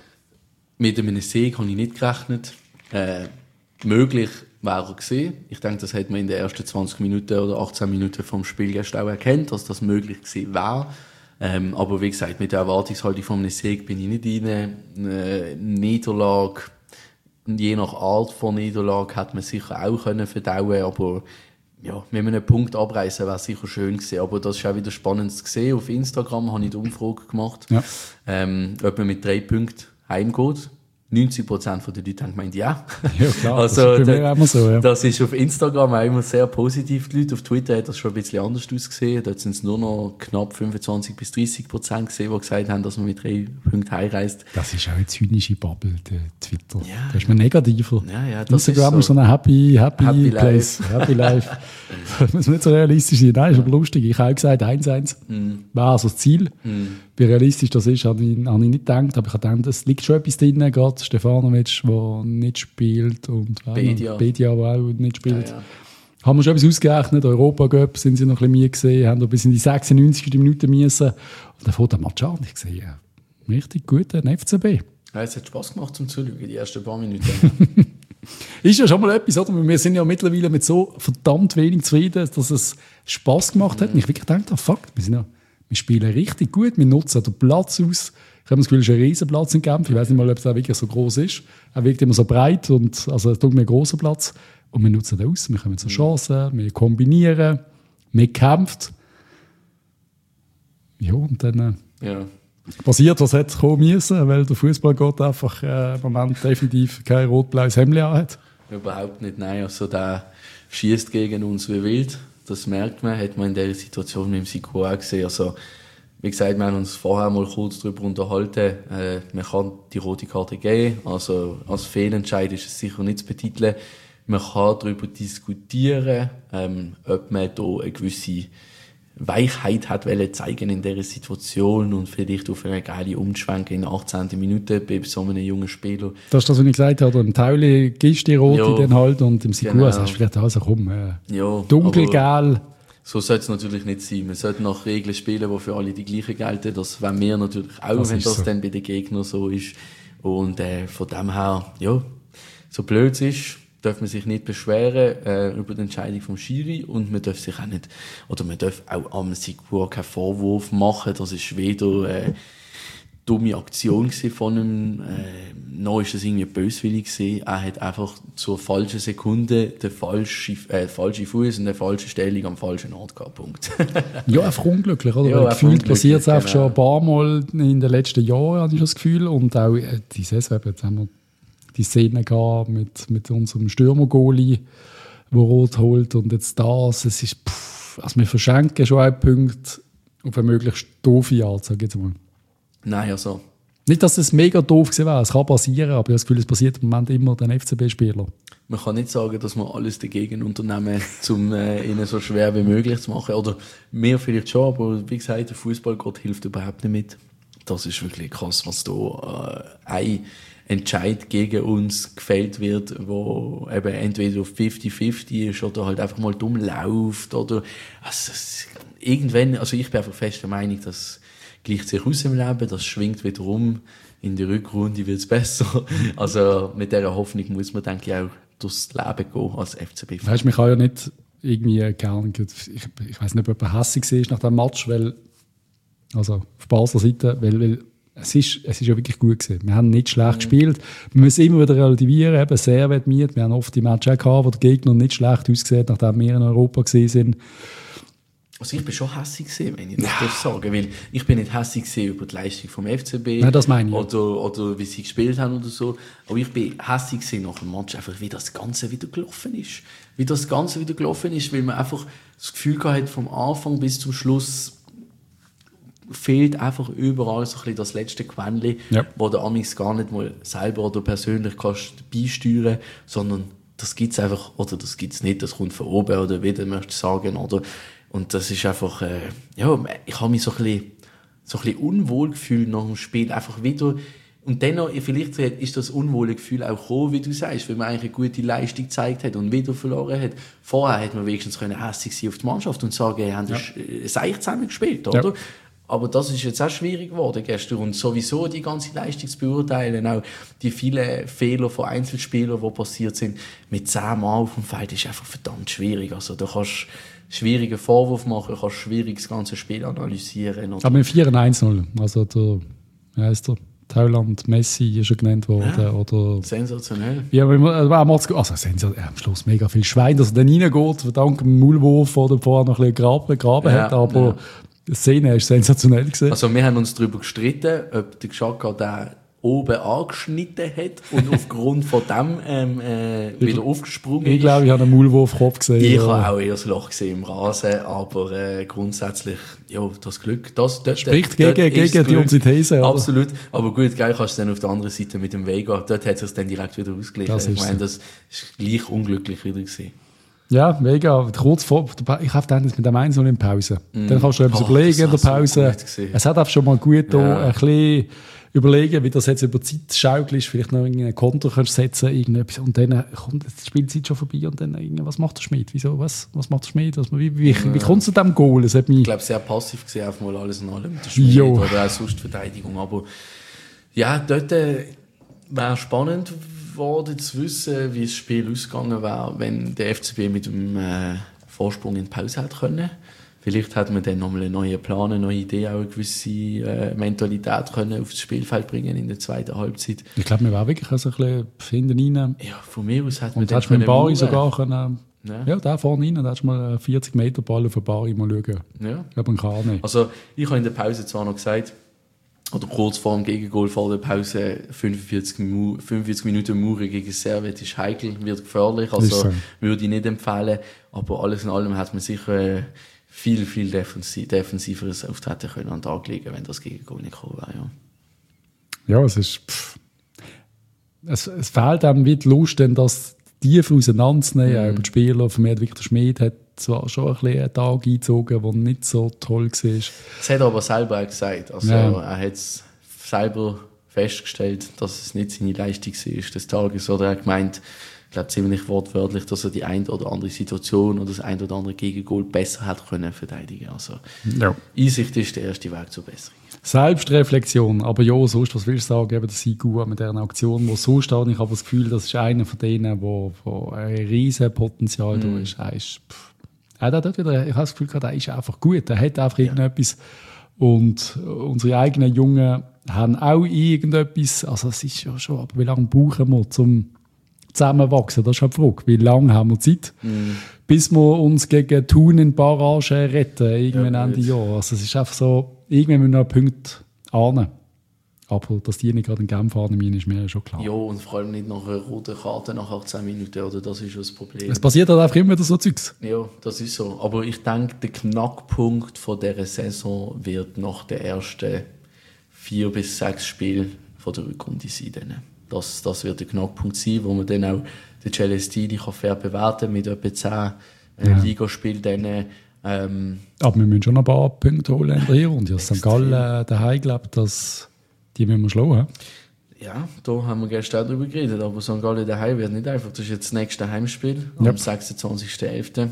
mit einem Sieg habe ich nicht gerechnet. Äh, möglich wäre er gewesen. Ich denke, das hat man in den ersten zwanzig Minuten oder achtzehn Minuten vom Spiel gestern auch erkannt, dass das möglich gewesen wäre. Ähm, aber wie gesagt, mit der Erwartungshaltung von einem Sieg bin ich nicht rein. Eine Niederlage, je nach Art von Niederlage, hätte man sicher auch können verdauen, aber ja, wenn man einen Punkt abreißen, wäre sicher schön gewesen. Aber das ist auch wieder spannend zu sehen. Auf Instagram habe ich die Umfrage gemacht, Ja. ähm, ob man mit drei Punkten heimgeht. neunzig Prozent der Leute haben gemeint, ja. Ja, klar. Also, das ist bei mir da- auch immer so. Ja. Das ist auf Instagram auch immer sehr positiv, die Leute. Auf Twitter hat das schon ein bisschen anders ausgesehen. Dort sind es nur noch knapp fünfundzwanzig bis dreißig Prozent gesehen, die gesagt haben, dass man mit drei Punkten heimreist. Das ist auch eine zynische Bubble, der Twitter. Ja. Da ist man negativer. Ja, ja, das Instagram ist so. ist so ein Happy, happy, Happy Place. Happy Life. Das muss nicht so realistisch sein. Nein, ist aber lustig. Ich habe auch gesagt, eins eins Mhm. war also das Ziel. Wie realistisch das ist, habe ich, habe ich nicht gedacht. Aber ich habe gedacht, es liegt schon etwas drin. Gerade Stefanovic, der nicht spielt. Und Bedia. Bedia, der auch nicht spielt. Ja, ja. Haben wir schon etwas ausgerechnet. Europa Cup sind sie noch ein bisschen müde gesehen. Haben da bis in die sechsundneunzigste Minute müssen. Und dann fährt der Match an. Und ich sehe, ja, richtig guter F C B. Ja, es hat Spass gemacht zum Zuschauen, die ersten paar Minuten. Ist ja schon mal etwas, oder? Wir sind ja mittlerweile mit so verdammt wenig zufrieden, dass es Spass gemacht hat. Und ich wirklich gedacht, ah, fuck, wir, sind ja, wir spielen richtig gut, wir nutzen den Platz aus. Ich habe das Gefühl, es ist ein Riesenplatz in Genf. Ich weiß nicht mal, ob es auch wirklich so groß ist. Er wirkt immer so breit und also es tut mir einen grossen Platz. Und wir nutzen den aus, wir kommen zu Chancen, wir kombinieren, wir kämpfen. Ja, und dann äh, Ja. passiert, was hätte kommen müssen, weil der Fußballgott einfach äh, im Moment definitiv kein rot-blaues Hemd hat. Überhaupt nicht, nein. Also der schießt gegen uns wie wild. Das merkt man, hat man in der Situation mit dem Siku auch gesehen. Also, wie gesagt, wir haben uns vorher mal kurz darüber unterhalten. Äh, man kann die rote Karte geben. Also, als Fehlentscheid ist es sicher nicht zu betiteln. Man kann darüber diskutieren, ähm, ob man da eine gewisse Weichheit hat wollen zeigen in dieser Situation und vielleicht auf eine geile Umschwenke in der achtzehnten Minute bei so einem jungen Spieler. Das ist das, was ich gesagt habe. Im Tauli gibst du die rote Ja. dann halt und im Sigur Genau. sagst du vielleicht, also komm, äh, Ja, aber dunkelgel. so sollte es natürlich nicht sein. Man sollte nach Regeln spielen, die für alle die gleichen gelten. Das wollen wir natürlich auch, Das wenn ist das so. dann bei den Gegnern so ist. Und äh, von dem her, ja, so blöd es ist, darf man sich nicht beschweren äh, über die Entscheidung vom Schiri und man darf sich auch nicht, oder man darf auch am Sigur keinen Vorwurf machen. Das ist weder äh, dumme Aktion von ihm. Äh, noch ist das irgendwie böswillig gewesen. Er hat einfach zur falschen Sekunde den falschen, äh, falschen Fuß und die falsche Stellung am falschen Ort gehabt. Punkt. Ja, einfach unglücklich, oder? Ja, Gefühlt passiert es einfach genau. schon ein paar Mal in den letzten Jahren, habe ich das Gefühl. Und auch äh, die Saison, jetzt haben wir die Szene gehabt mit, mit unserem Stürmer-Goalie, der rot holt. Und jetzt das, es ist, pff, also wir verschenken schon einen Punkt auf eine möglichst doofe Art, sage ich jetzt mal. Nein, also. Nicht, dass es mega doof gewesen wäre, es kann passieren, aber ich habe das Gefühl, es passiert im Moment immer den F C B-Spielern. Man kann nicht sagen, dass wir alles dagegen unternehmen, um äh, ihnen so schwer wie möglich zu machen. Oder mehr vielleicht schon, aber wie gesagt, der Fußballgott hilft überhaupt nicht mit. Das ist wirklich krass, was da äh, ein Entscheid gegen uns gefällt wird, wo eben entweder fünfzig fünfzig ist oder halt einfach mal dumm läuft. Oder, also, irgendwann, also ich bin einfach fest der Meinung, dass gleicht sich aus im Leben, das schwingt wieder um, in der Rückrunde wird es besser. Also mit dieser Hoffnung muss man, denke ich, auch durchs Leben gehen als F C B. Weißt du, man kann ja nicht irgendwie, keine ich, ich weiß nicht, ob jemand hässig war nach dem Match, weil, also auf Basler Seite, weil, weil es ist, es ist ja wirklich gut gewesen. Wir haben nicht schlecht mhm. gespielt. Wir müssen immer wieder relativieren, eben sehr wetmiert. Wir haben oft die Matches gehabt, wo der Gegner nicht schlecht ausgesehen hat, nachdem wir in Europa gesehen sind. Also ich bin schon hässig gewesen, wenn ich das ja. sagen, weil ich bin nicht hässig gewesen über die Leistung vom F C B. Nein, das meine ich. Oder, oder wie sie gespielt haben oder so. Aber ich bin hässig gewesen nach dem Match, einfach wie das Ganze wieder gelaufen ist. Wie das Ganze wieder gelaufen ist, weil man einfach das Gefühl gehabt hat, vom Anfang bis zum Schluss fehlt einfach überall so ein bisschen das letzte Quäntchen, ja. wo der Amix gar nicht mal selber oder persönlich kannst beisteuern, sondern das gibt's einfach, oder das gibt's nicht, das kommt von oben, oder wie du möchtest sagen, oder. Und das ist einfach, äh, ja, ich habe mich so ein bisschen, so ein bisschen unwohl gefühlt nach dem Spiel, einfach wieder. Und dennoch, vielleicht ist das unwohle Gefühl auch gekommen, wie du sagst, weil man eigentlich eine gute Leistung gezeigt hat und wieder verloren hat. Vorher hätte man wenigstens können hässlich sein auf die Mannschaft und sagen, wir haben ja. das Seich zusammen gespielt, oder? Ja. Aber das ist jetzt auch schwierig geworden gestern. Und sowieso die ganze Leistung zu beurteilen, auch die vielen Fehler von Einzelspielern, die passiert sind, mit zehn Mann auf dem Feld, ist einfach verdammt schwierig. Also da kannst du schwierige Vorwürfe machen, kannst schwierig das ganze Spiel analysieren. Oder? Aber mit vier eins null, also der, wie heisst der? Thailand, Messi ist schon genannt worden. Ja, oder sensationell. Ja, also, also sensationell, am Schluss mega viel Schwein, dass er dann reingeht, dank dem Maulwurf oder vorher noch ein bisschen graben, gegraben ja, hat, aber ja. Die Szene war sensationell gewesen. Also wir haben uns darüber gestritten, ob der Xhaka den oben angeschnitten hat und aufgrund von dem ähm, äh, wieder aufgesprungen ist. Ich glaube, ich habe einen Maulwurfkopf gesehen. Ich habe auch eher das Loch gesehen im Rasen, aber äh, grundsätzlich, ja, das Glück, das dort, spricht dort, gegen, dort gegen die unsere These. Oder? Absolut, aber gut, geil, kannst du dann auf der anderen Seite mit dem Vega, dort hat es sich dann direkt wieder ausgeglichen. Ich meine, das ist gleich unglücklich wieder gewesen. Ja, mega. Kurz vor, ich habe dann mit dem eins in Pause. Mm. Dann kannst du etwas oh, überlegen in der Pause. So es hat auch schon mal gut, ja. da, ein bisschen überlegen, wie das jetzt über die Zeit schaukelst, vielleicht noch irgendein Konto kannst setzen, irgendetwas. Und dann kommt die Spielzeit schon vorbei und dann was macht der Schmied? Wieso? Was, was macht der Schmied? Was, wie, wie, ja. wie kommt es zu diesem Goal? Das hat mich ich glaube, sehr passiv gesehen, auf mal alles in allem mit der Schmied jo. Oder auch sonst Verteidigung. Aber ja, dort äh, wäre spannend geworden zu wissen, wie das Spiel ausgegangen wäre, wenn der F C B mit dem äh, Vorsprung in die Pause hätte können. Vielleicht hätte man dann nochmal einen neuen Plan, eine neue Idee, auch eine gewisse äh, Mentalität können auf das Spielfeld bringen in der zweiten Halbzeit. Ich glaube, wir waren wirklich also ein bisschen hinten rein. Ja, von mir aus hätte man dann mit dem Bari sogar können, ja. ja, da vorne rein, da hast du mal einen vierzig Meter Ball auf den Bari mal schauen. Ja. Ich glaube, man kann nicht. Also, ich habe in der Pause zwar noch gesagt, oder kurz vor dem Gegengol vor der Pause, fünfundvierzig, fünfundvierzig Minuten Muri gegen Servet ist heikel, wird gefährlich, also so. Würde ich nicht empfehlen. Aber alles in allem hat man sicher viel, viel defensiv, defensiveres Auftreten können an den Tag legen, wenn das Gegengol nicht gekommen wäre. Ja, ja es ist... Pff. Es, es fehlt einem wie die Lust, denn das tief auseinanderzunehmen, mhm. über die Spieler. Von mir hat Victor Schmid hat zwar schon ein bisschen einen Tag eingezogen, der nicht so toll war. Das hat er aber selber auch gesagt. Also ja. Er hat es selber festgestellt, dass es nicht seine Leistung war des Tages. Oder er hat gemeint, ich glaube ziemlich wortwörtlich, dass er die eine oder andere Situation oder das ein oder andere Gegengol besser hätte können verteidigen. Also ja. Einsicht ist der erste Weg zur Besserung. Selbstreflexion, aber ja, sonst, was willst du sagen, eben der Sigu mit dieser Aktion, wo so steht, ich habe das Gefühl, das ist einer von denen, wo, wo ein riesen Potenzial mm. da ist. Er ist pff. Er hat dort wieder, ich habe das Gefühl, er ist einfach gut, er hat einfach ja. irgendetwas. Und unsere eigenen Jungen haben auch irgendetwas, also es ist ja schon, aber wie lange brauchen wir zum zusammenwachsen? Das ist halt die Frage. Wie lange haben wir Zeit, mm. bis wir uns gegen Thun in Barrage retten, irgendwann ja, Ende Jahr? Also es ist einfach so, irgendwann müssen wir noch Punkte ahnen. Aber dass die nicht gerade in Genf fahren, ist mir schon klar. Ja, und vor allem nicht nach einer roten Karte nach achtzehn Minuten, oder? Das ist schon das Problem. Es passiert halt einfach immer wieder so Zeugs. Ja, das ist so. Aber ich denke, der Knackpunkt von dieser Saison wird nach den ersten vier bis sechs Spielen von der Rückrunde sein. Das, das wird der Knackpunkt sein, wo man dann auch den Celestini kann fair bewerten kann mit etwa zehn äh, ja. Ligaspielen. Ähm, Aber wir müssen schon ein paar Punkte holen in der Hinrunde. Also Sankt Gallen äh, daheim, glaube ich, dass die müssen wir schlagen. Ja, da haben wir gestern darüber geredet. Aber Sankt Gallen daheim wird nicht einfach. Das ist jetzt das nächste Heimspiel am yep. sechsundzwanzigsten elften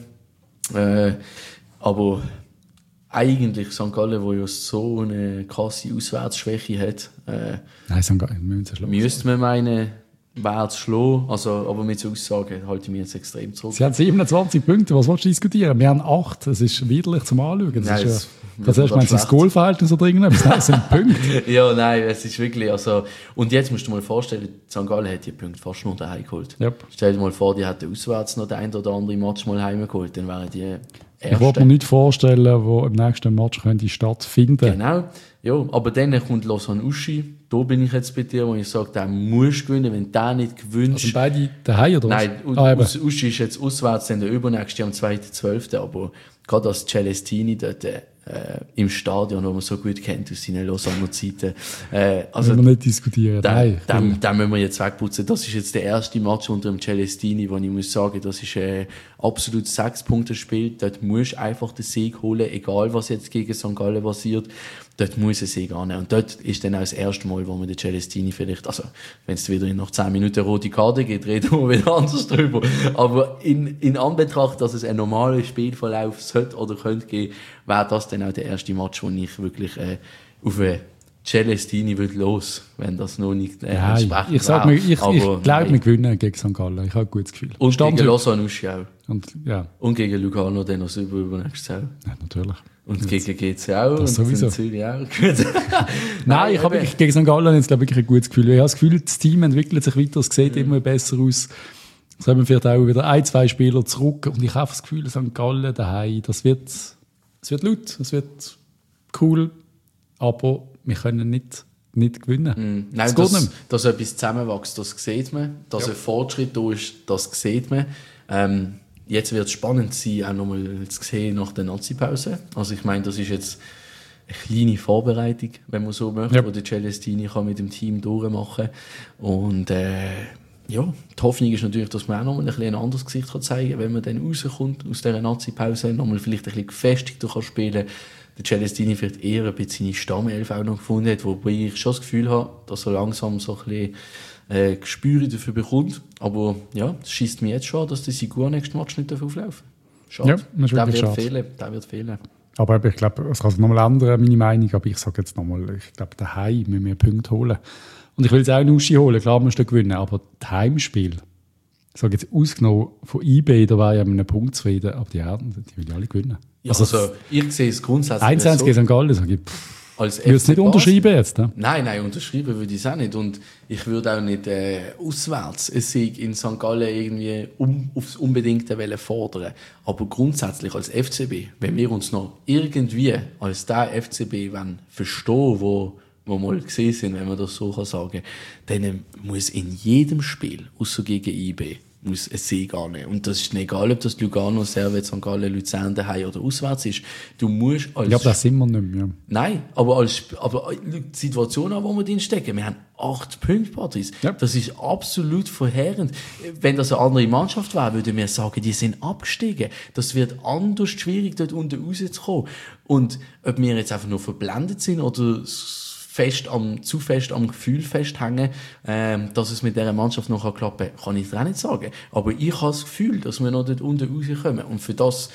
Äh, aber eigentlich Sankt Gallen, wo ja so eine krasse Auswärtsschwäche hat, äh, Nein, Sankt Gallen müssen schlagen. Müsste man meinen, wer zu schlagen. Also, aber mit so Aussagen halte ich mich jetzt extrem zurück. Sie haben siebenundzwanzig Punkte, was willst du diskutieren? Wir haben acht, das ist widerlich zum Anschauen. Das nein, ist ja, das erst meinst du das Goalverhältnis oder irgendwas? Nein, das sind Punkte. Ja, nein, es ist wirklich, also, und jetzt musst du dir mal vorstellen, Sankt Gallen hat die Punkte fast nur daheim geholt. Yep. Stell dir mal vor, die hätten auswärts noch den ein oder anderen Match mal heimgeholt, dann wären die Erste. Ich wollte mir nicht vorstellen, wo im nächsten Match könnte stattfinden. Genau, ja, aber dann kommt Lausanne Uschi. Da bin ich jetzt bei dir, wo ich sage, der muss gewinnen, wenn der nicht gewinnt. Also beide daheim oder was? Nein, ah, Uschi ist jetzt auswärts, dann der übernächste am zweiten zwölften Aber gerade als Celestini dort äh, im Stadion, wo man so gut kennt aus seinen Lausanner Zeiten. Äh, also müssen wir nicht diskutieren. Den, Nein, den, den müssen wir jetzt wegputzen. Das ist jetzt der erste Match unter dem Celestini, wo ich muss sagen, das ist ein absolut sechs Punkte Spiel. Dort musst du einfach den Sieg holen, egal was jetzt gegen Sankt Gallen passiert. Dort muss er Sieg annehmen. Und dort ist dann auch das erste Mal, wo man den Celestini vielleicht, also, wenn es wieder nach zehn Minuten rote Karte geht, reden wir wieder anders drüber. Aber in, in Anbetracht, dass es ein normaler Spielverlauf sollte oder könnte geben, wäre das dann auch der erste Match, wo ich wirklich, äh, auf eine Celestini würde los, wenn das noch nicht, äh, ja, entsprechend ich, sag mir, ich, ich glaube, wir gewinnen gegen Sankt Gallen. Ich habe ein gutes Gefühl. Und Stand gegen Lausanne Uschi auch. Und, ja. Und gegen Lugano dann noch über übernächstes Jahr. Ja, natürlich. Und jetzt. Gegen G C auch. Das und sowieso. Zürich auch. Nein, Nein, ich habe wirklich gegen Sankt Gallen jetzt, glaube ich, ein gutes Gefühl. Ich habe das Gefühl, das Team entwickelt sich weiter, es sieht mhm. immer besser aus. Es kommen vielleicht auch wieder ein, zwei Spieler zurück. Und ich habe das Gefühl, Sankt Gallen daheim, das wird, es wird laut, es wird cool, aber wir können nicht, nicht gewinnen. Mm. Nein, das dass, dass etwas zusammenwächst, das sieht man. Dass ja. ein Fortschritt da ist, das sieht man. Ähm, jetzt wird es spannend sein, auch nochmal zu sehen nach der Nazi-Pause. Also ich meine, das ist jetzt eine kleine Vorbereitung, wenn man so möchte, ja. wo der Celestini kann mit dem Team durchmachen kann. Und äh, ja, die Hoffnung ist natürlich, dass man auch nochmal ein, ein anderes Gesicht kann zeigen kann, wenn man dann rauskommt aus dieser Nazi-Pause, nochmal vielleicht ein bisschen gefestigter kann spielen kann. Der Celestini vielleicht eher ein bisschen seine Stammelf auch noch gefunden hat, wobei ich schon das Gefühl habe, dass er langsam so ein bisschen äh, Gespür dafür bekommt. Aber ja, es scheisst mir jetzt schon, dass der Sigur nächsten Match nicht auflaufen darf. Schade. Ja, das ist der wird schade. fehlen. Der wird fehlen. Aber ich glaube, es kann nochmal ändern, meine Meinung, aber ich sage jetzt nochmal, ich glaube, daheim müssen wir Punkte holen. Und ich will jetzt auch einen Uschi holen, klar müssen wir gewinnen, aber das Heimspiel, ich sage jetzt ausgenommen von I B, da war ja mit einem Punkt zufrieden, aber die Herren, die will ja alle gewinnen. Ja, also, also ich sehe es grundsätzlich eins eins so. Gegen Sankt Gallen, sage ich, pff, als ich würde es nicht unterschreiben jetzt. Ne? Nein, nein, unterschreiben würde ich es auch nicht. Und ich würde auch nicht äh, auswärts einen Sieg in Sankt Gallen irgendwie um, aufs Unbedingte fordern. Aber grundsätzlich als F C B, wenn wir uns noch irgendwie als der F C B wollen, verstehen, wo wo wir mal gesehen sind, wenn man das so sagen kann, dann muss in jedem Spiel, außer gegen I B, muss ein Sieg annehmen. Und das ist nicht egal, ob das Lugano, Servet, Sankt Gallen, Luzern daheim oder auswärts ist. Du musst als... Ich glaube, das sind wir nicht mehr. Nein, aber als aber die Situation, an wo wir drin stecken, wir haben acht Punkte, Patrice. Ja. Das ist absolut verheerend. Wenn das eine andere Mannschaft wäre, würde wir sagen, die sind abgestiegen. Das wird anders schwierig, dort unten rauszukommen. Und ob wir jetzt einfach nur verblendet sind oder fest am, zu fest am Gefühl festhängen, ähm, dass es mit dieser Mannschaft noch klappen kann, kann ich dir auch nicht sagen. Aber ich habe das Gefühl, dass wir noch dort unten rauskommen. Und für das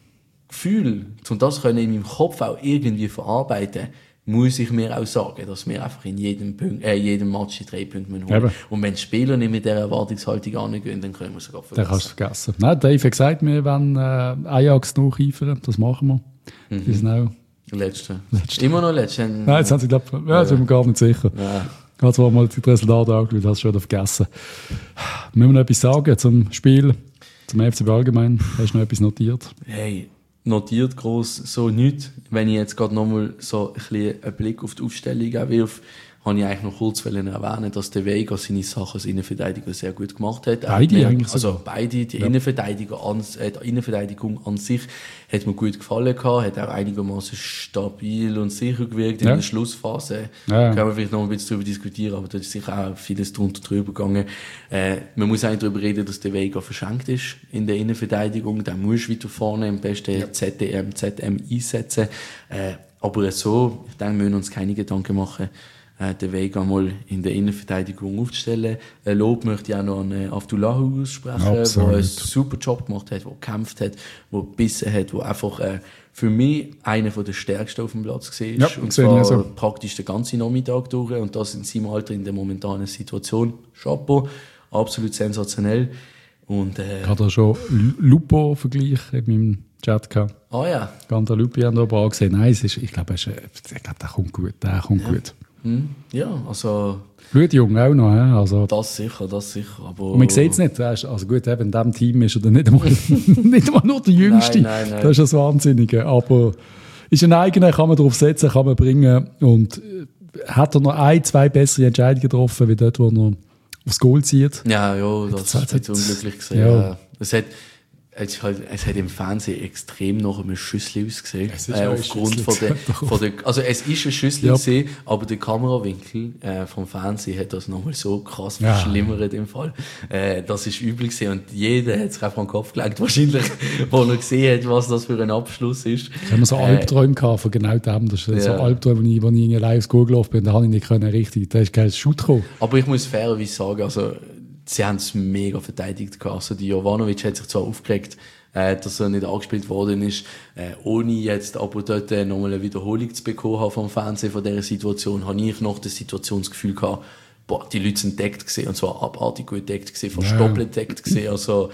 Gefühl, um das können in meinem Kopf auch irgendwie verarbeiten, muss ich mir auch sagen, dass wir einfach in jedem, Punkt, äh, jedem Match die drei Punkte holen müssen. Und wenn die Spieler nicht mit dieser Erwartungshaltung angehen, dann können wir es sogar vergessen. Den kannst du vergessen. Nein, Dave hat gesagt, wir wollen äh, Ajax nacheifern, das machen wir. Mhm. Die sind auch Letzte. Letzte. Immer noch letzte? Nein, jetzt haben sie, glaube ich, ja, sind wir gar nicht sicher. Ja. Ich habe zwar mal die Resultate angeschaut, hast du schon wieder vergessen. Müssen wir noch etwas sagen zum Spiel, zum F C B allgemein? Hast du noch etwas notiert? Hey, notiert gross so nichts. Wenn ich jetzt gerade nochmal so ein bisschen einen Blick auf die Aufstellung wirf, habe ich eigentlich noch kurz erwähnen, dass der Vega seine Sachen als Innenverteidiger sehr gut gemacht hat. Beide mir, eigentlich Also sogar. beide, die Ja. Innenverteidiger an, äh, die Innenverteidigung an sich hat mir gut gefallen gehabt, hat auch einigermaßen stabil und sicher gewirkt in Ja. der Schlussphase. Ja, ja. Kann man vielleicht noch ein bisschen darüber diskutieren, aber da ist sicher auch vieles drunter drüber gegangen. Äh, man muss eigentlich darüber reden, dass der Vega verschenkt ist in der Innenverteidigung. Den muss weiter vorne am besten ja. Z D M, Z M einsetzen. Äh, aber so, ich denke, wir müssen uns keine Gedanken machen, äh, den Vega mal in der Innenverteidigung aufzustellen. Ein Lob möchte ich auch noch an äh, Abdullahu aussprechen, der einen super Job gemacht hat, der gekämpft hat, der gebissen hat, der einfach äh, für mich einer der stärksten auf dem Platz war. Ja, und sehe ich zwar so. praktisch den ganzen Nachmittag durch. Und das in seinem Alter, in der momentanen Situation. Chapeau, absolut sensationell. Und, äh, Ich habe da schon Lupo-Vergleich in meinem Chat gehabt. ah ja. Ganda Lupi haben da aber angesehen. Nein, es ist, ich glaube, es ist, ich glaube, der kommt gut. Der kommt Ja. gut. Hm, ja, also Blutjung auch noch. He? Also, das sicher, das sicher. Aber und man sieht es nicht. Er ist- Also gut, eben in diesem Team ist er dann nicht einmal, nicht einmal nur der Jüngste. Nein, nein, nein. Das ist das Wahnsinnige. Aber ist ein eigener, kann man drauf setzen, kann man bringen. Und äh, hat er noch ein, zwei bessere Entscheidungen getroffen, wie dort, wo er aufs Goal zieht. Ja, ja, das Das ist hat- jetzt unglücklich gesehen. ja. Ja. Es hat, es, hat, es hat im Fernsehen extrem nach einem Schüssel ausgesehen. Es ist Äh, auch ein aufgrund Schüssel von der, gewesen. von der, also es ist ein Schüssel Ja. gesehen, aber der Kamerawinkel äh, vom Fernsehen hat das nochmal so krass Ja. verschlimmert im Fall. Äh, das ist übel gesehen und jeder hat sich einfach an den Kopf gelegt, wahrscheinlich, wo er gesehen hat, was das für ein Abschluss ist. Ich habe so Äh, Albträume gehabt von genau dem. Das ist so Ja. Albträume, wo ich, wo ich live aufs Goal gelaufen bin. Da habe ich nicht können, richtig. Da ist kein Shoot gekommen. Aber ich muss fairerweise sagen, also, sie haben es mega verteidigt gehabt. Also, die Jovanovic hat sich zwar aufgeregt, äh, dass er nicht angespielt worden ist, äh, ohne jetzt aber dort äh, nochmal eine Wiederholung zu bekommen haben vom Fernsehen von dieser Situation, habe ich nach der Situation das Gefühl gehabt, boah, die Leute sind deckt gesehen, und zwar abartig gut deckt gesehen, fast Ja. doppelt deckt gesehen. Also,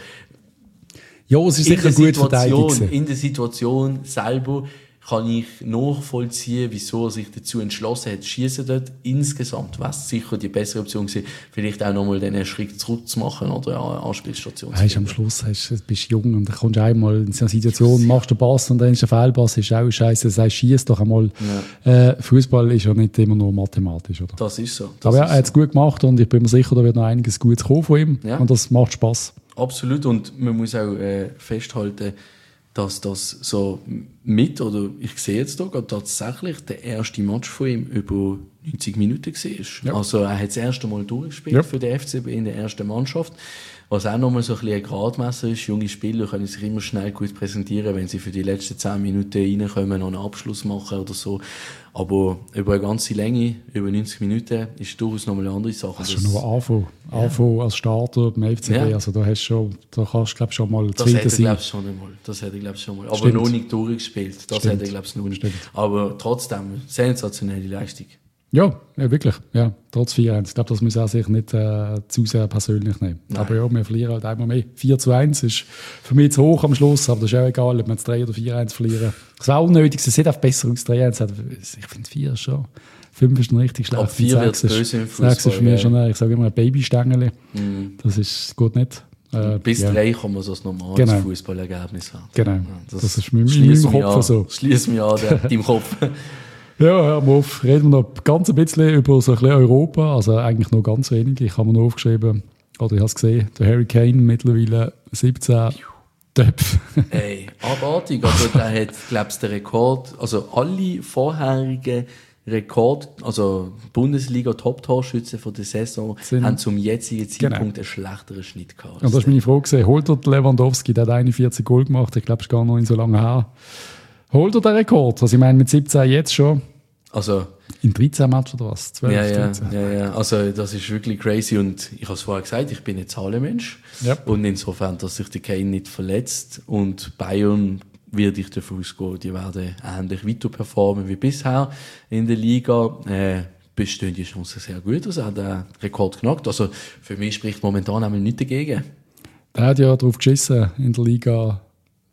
Ja, es ist in sicher der gut verteidigt. Situation, gewesen. in der Situation selber kann ich nachvollziehen, wieso er sich dazu entschlossen hat, schießen dort. Insgesamt wäre es sicher die bessere Option gewesen, vielleicht auch nochmal den Schritt zurück zu machen oder eine Anspielstation zu Weißt, am geben. Schluss hast, du- bist du jung und dann kommst du einmal in so eine Situation, machst den Pass und dann ist der Fehlpass, ist auch scheiße. Das heißt, schieß doch einmal. Äh, Fußball ist ja nicht immer nur mathematisch, oder? Das ist so. Das Aber ja, ist er hat es so. gut gemacht und ich bin mir sicher, da wird noch einiges Gutes kommen von ihm. Ja. Und das macht Spass. Absolut. Und man muss auch äh, festhalten, dass das so mit, oder ich sehe jetzt hier gerade tatsächlich der erste Match von ihm über neunzig Minuten war. Ja. Also er hat das erste Mal durchgespielt Ja. für den F C B in der ersten Mannschaft. Was auch nochmal so ein bisschen ein Gradmesser ist. Junge Spieler können sich immer schnell gut präsentieren, wenn sie für die letzten zehn Minuten reinkommen und einen Abschluss machen oder so. Aber über eine ganze Länge, über neunzig Minuten, ist durchaus nochmal eine andere Sache. Das ist schon nur Anfang. Anfang als Starter beim F C B. Ja. Also da, hast du schon, da kannst du glaub, schon mal Das zufrieden hätte er, sein. glaube ich, schon einmal. Das hätte er, glaube ich, schon mal. Aber Stimmt. noch nicht durchgespielt. Das Stimmt. hätte er, glaube ich, noch nicht. Stimmt. Aber trotzdem, sensationelle Leistung. Ja, ja, wirklich. Ja, trotz vier eins. Ich glaube, das muss er sich nicht äh, zu sehr persönlich nehmen. Nein. Aber ja, wir verlieren halt einmal mehr. vier zu eins ist für mich zu hoch am Schluss, aber das ist auch egal, ob wir jetzt drei oder vier eins verlieren. Es war unnötig, es sieht auch besser aus, drei eins. Ich finde vier ist schon. fünf ist dann richtig schlecht. Ab vier Und wird's sechs ist- böse im sechs ist für Fußball, mich ja. schon, ein- ich sage immer, ein Babystängel. Das ist gut nicht. Äh, Bis ja. drei kann man so ein normales Genau. Fußballergebnis haben. Genau. Ja, Das ist mit schließ meinem mich Kopf an. so. Schließ mich an, der, deinem Kopf. Ja, hör mal auf. Reden wir noch ganz ein bisschen über so ein bisschen Europa. Also eigentlich noch ganz wenig. Ich habe mir nur aufgeschrieben, oder ich habe es gesehen, der Harry Kane mittlerweile siebzehn Töpfe. Ey, abartig. Also, der hat, glaube ich, den Rekord, also alle vorherigen Rekord, also Bundesliga-Top-Torschützen von der Saison, Sind- haben zum jetzigen Genau. Zeitpunkt einen schlechteren Schnitt gehabt. Und das ist meine Frage gewesen. Holt er Lewandowski, der hat einundvierzig Goal gemacht. Ich glaube, es ist gar noch nicht so lange her. Holt er den Rekord? Also ich meine, mit siebzehn jetzt schon. Also, In dreizehn Matches oder was? zwölf, ja, ja, dreizehn? ja, ja. Also, das ist wirklich crazy. Und ich habe es vorher gesagt, ich bin ein Zahlenmensch. Ja. Und insofern, dass sich der Kane nicht verletzt und Bayern würde ich davon ausgehen, die werden ähnlich weiter performen wie bisher in der Liga. Äh, bestehen die Chancen sehr gut, dass er den Rekord knackt. Also, für mich spricht momentan einmal nichts dagegen. Der hat ja darauf geschissen, in der Liga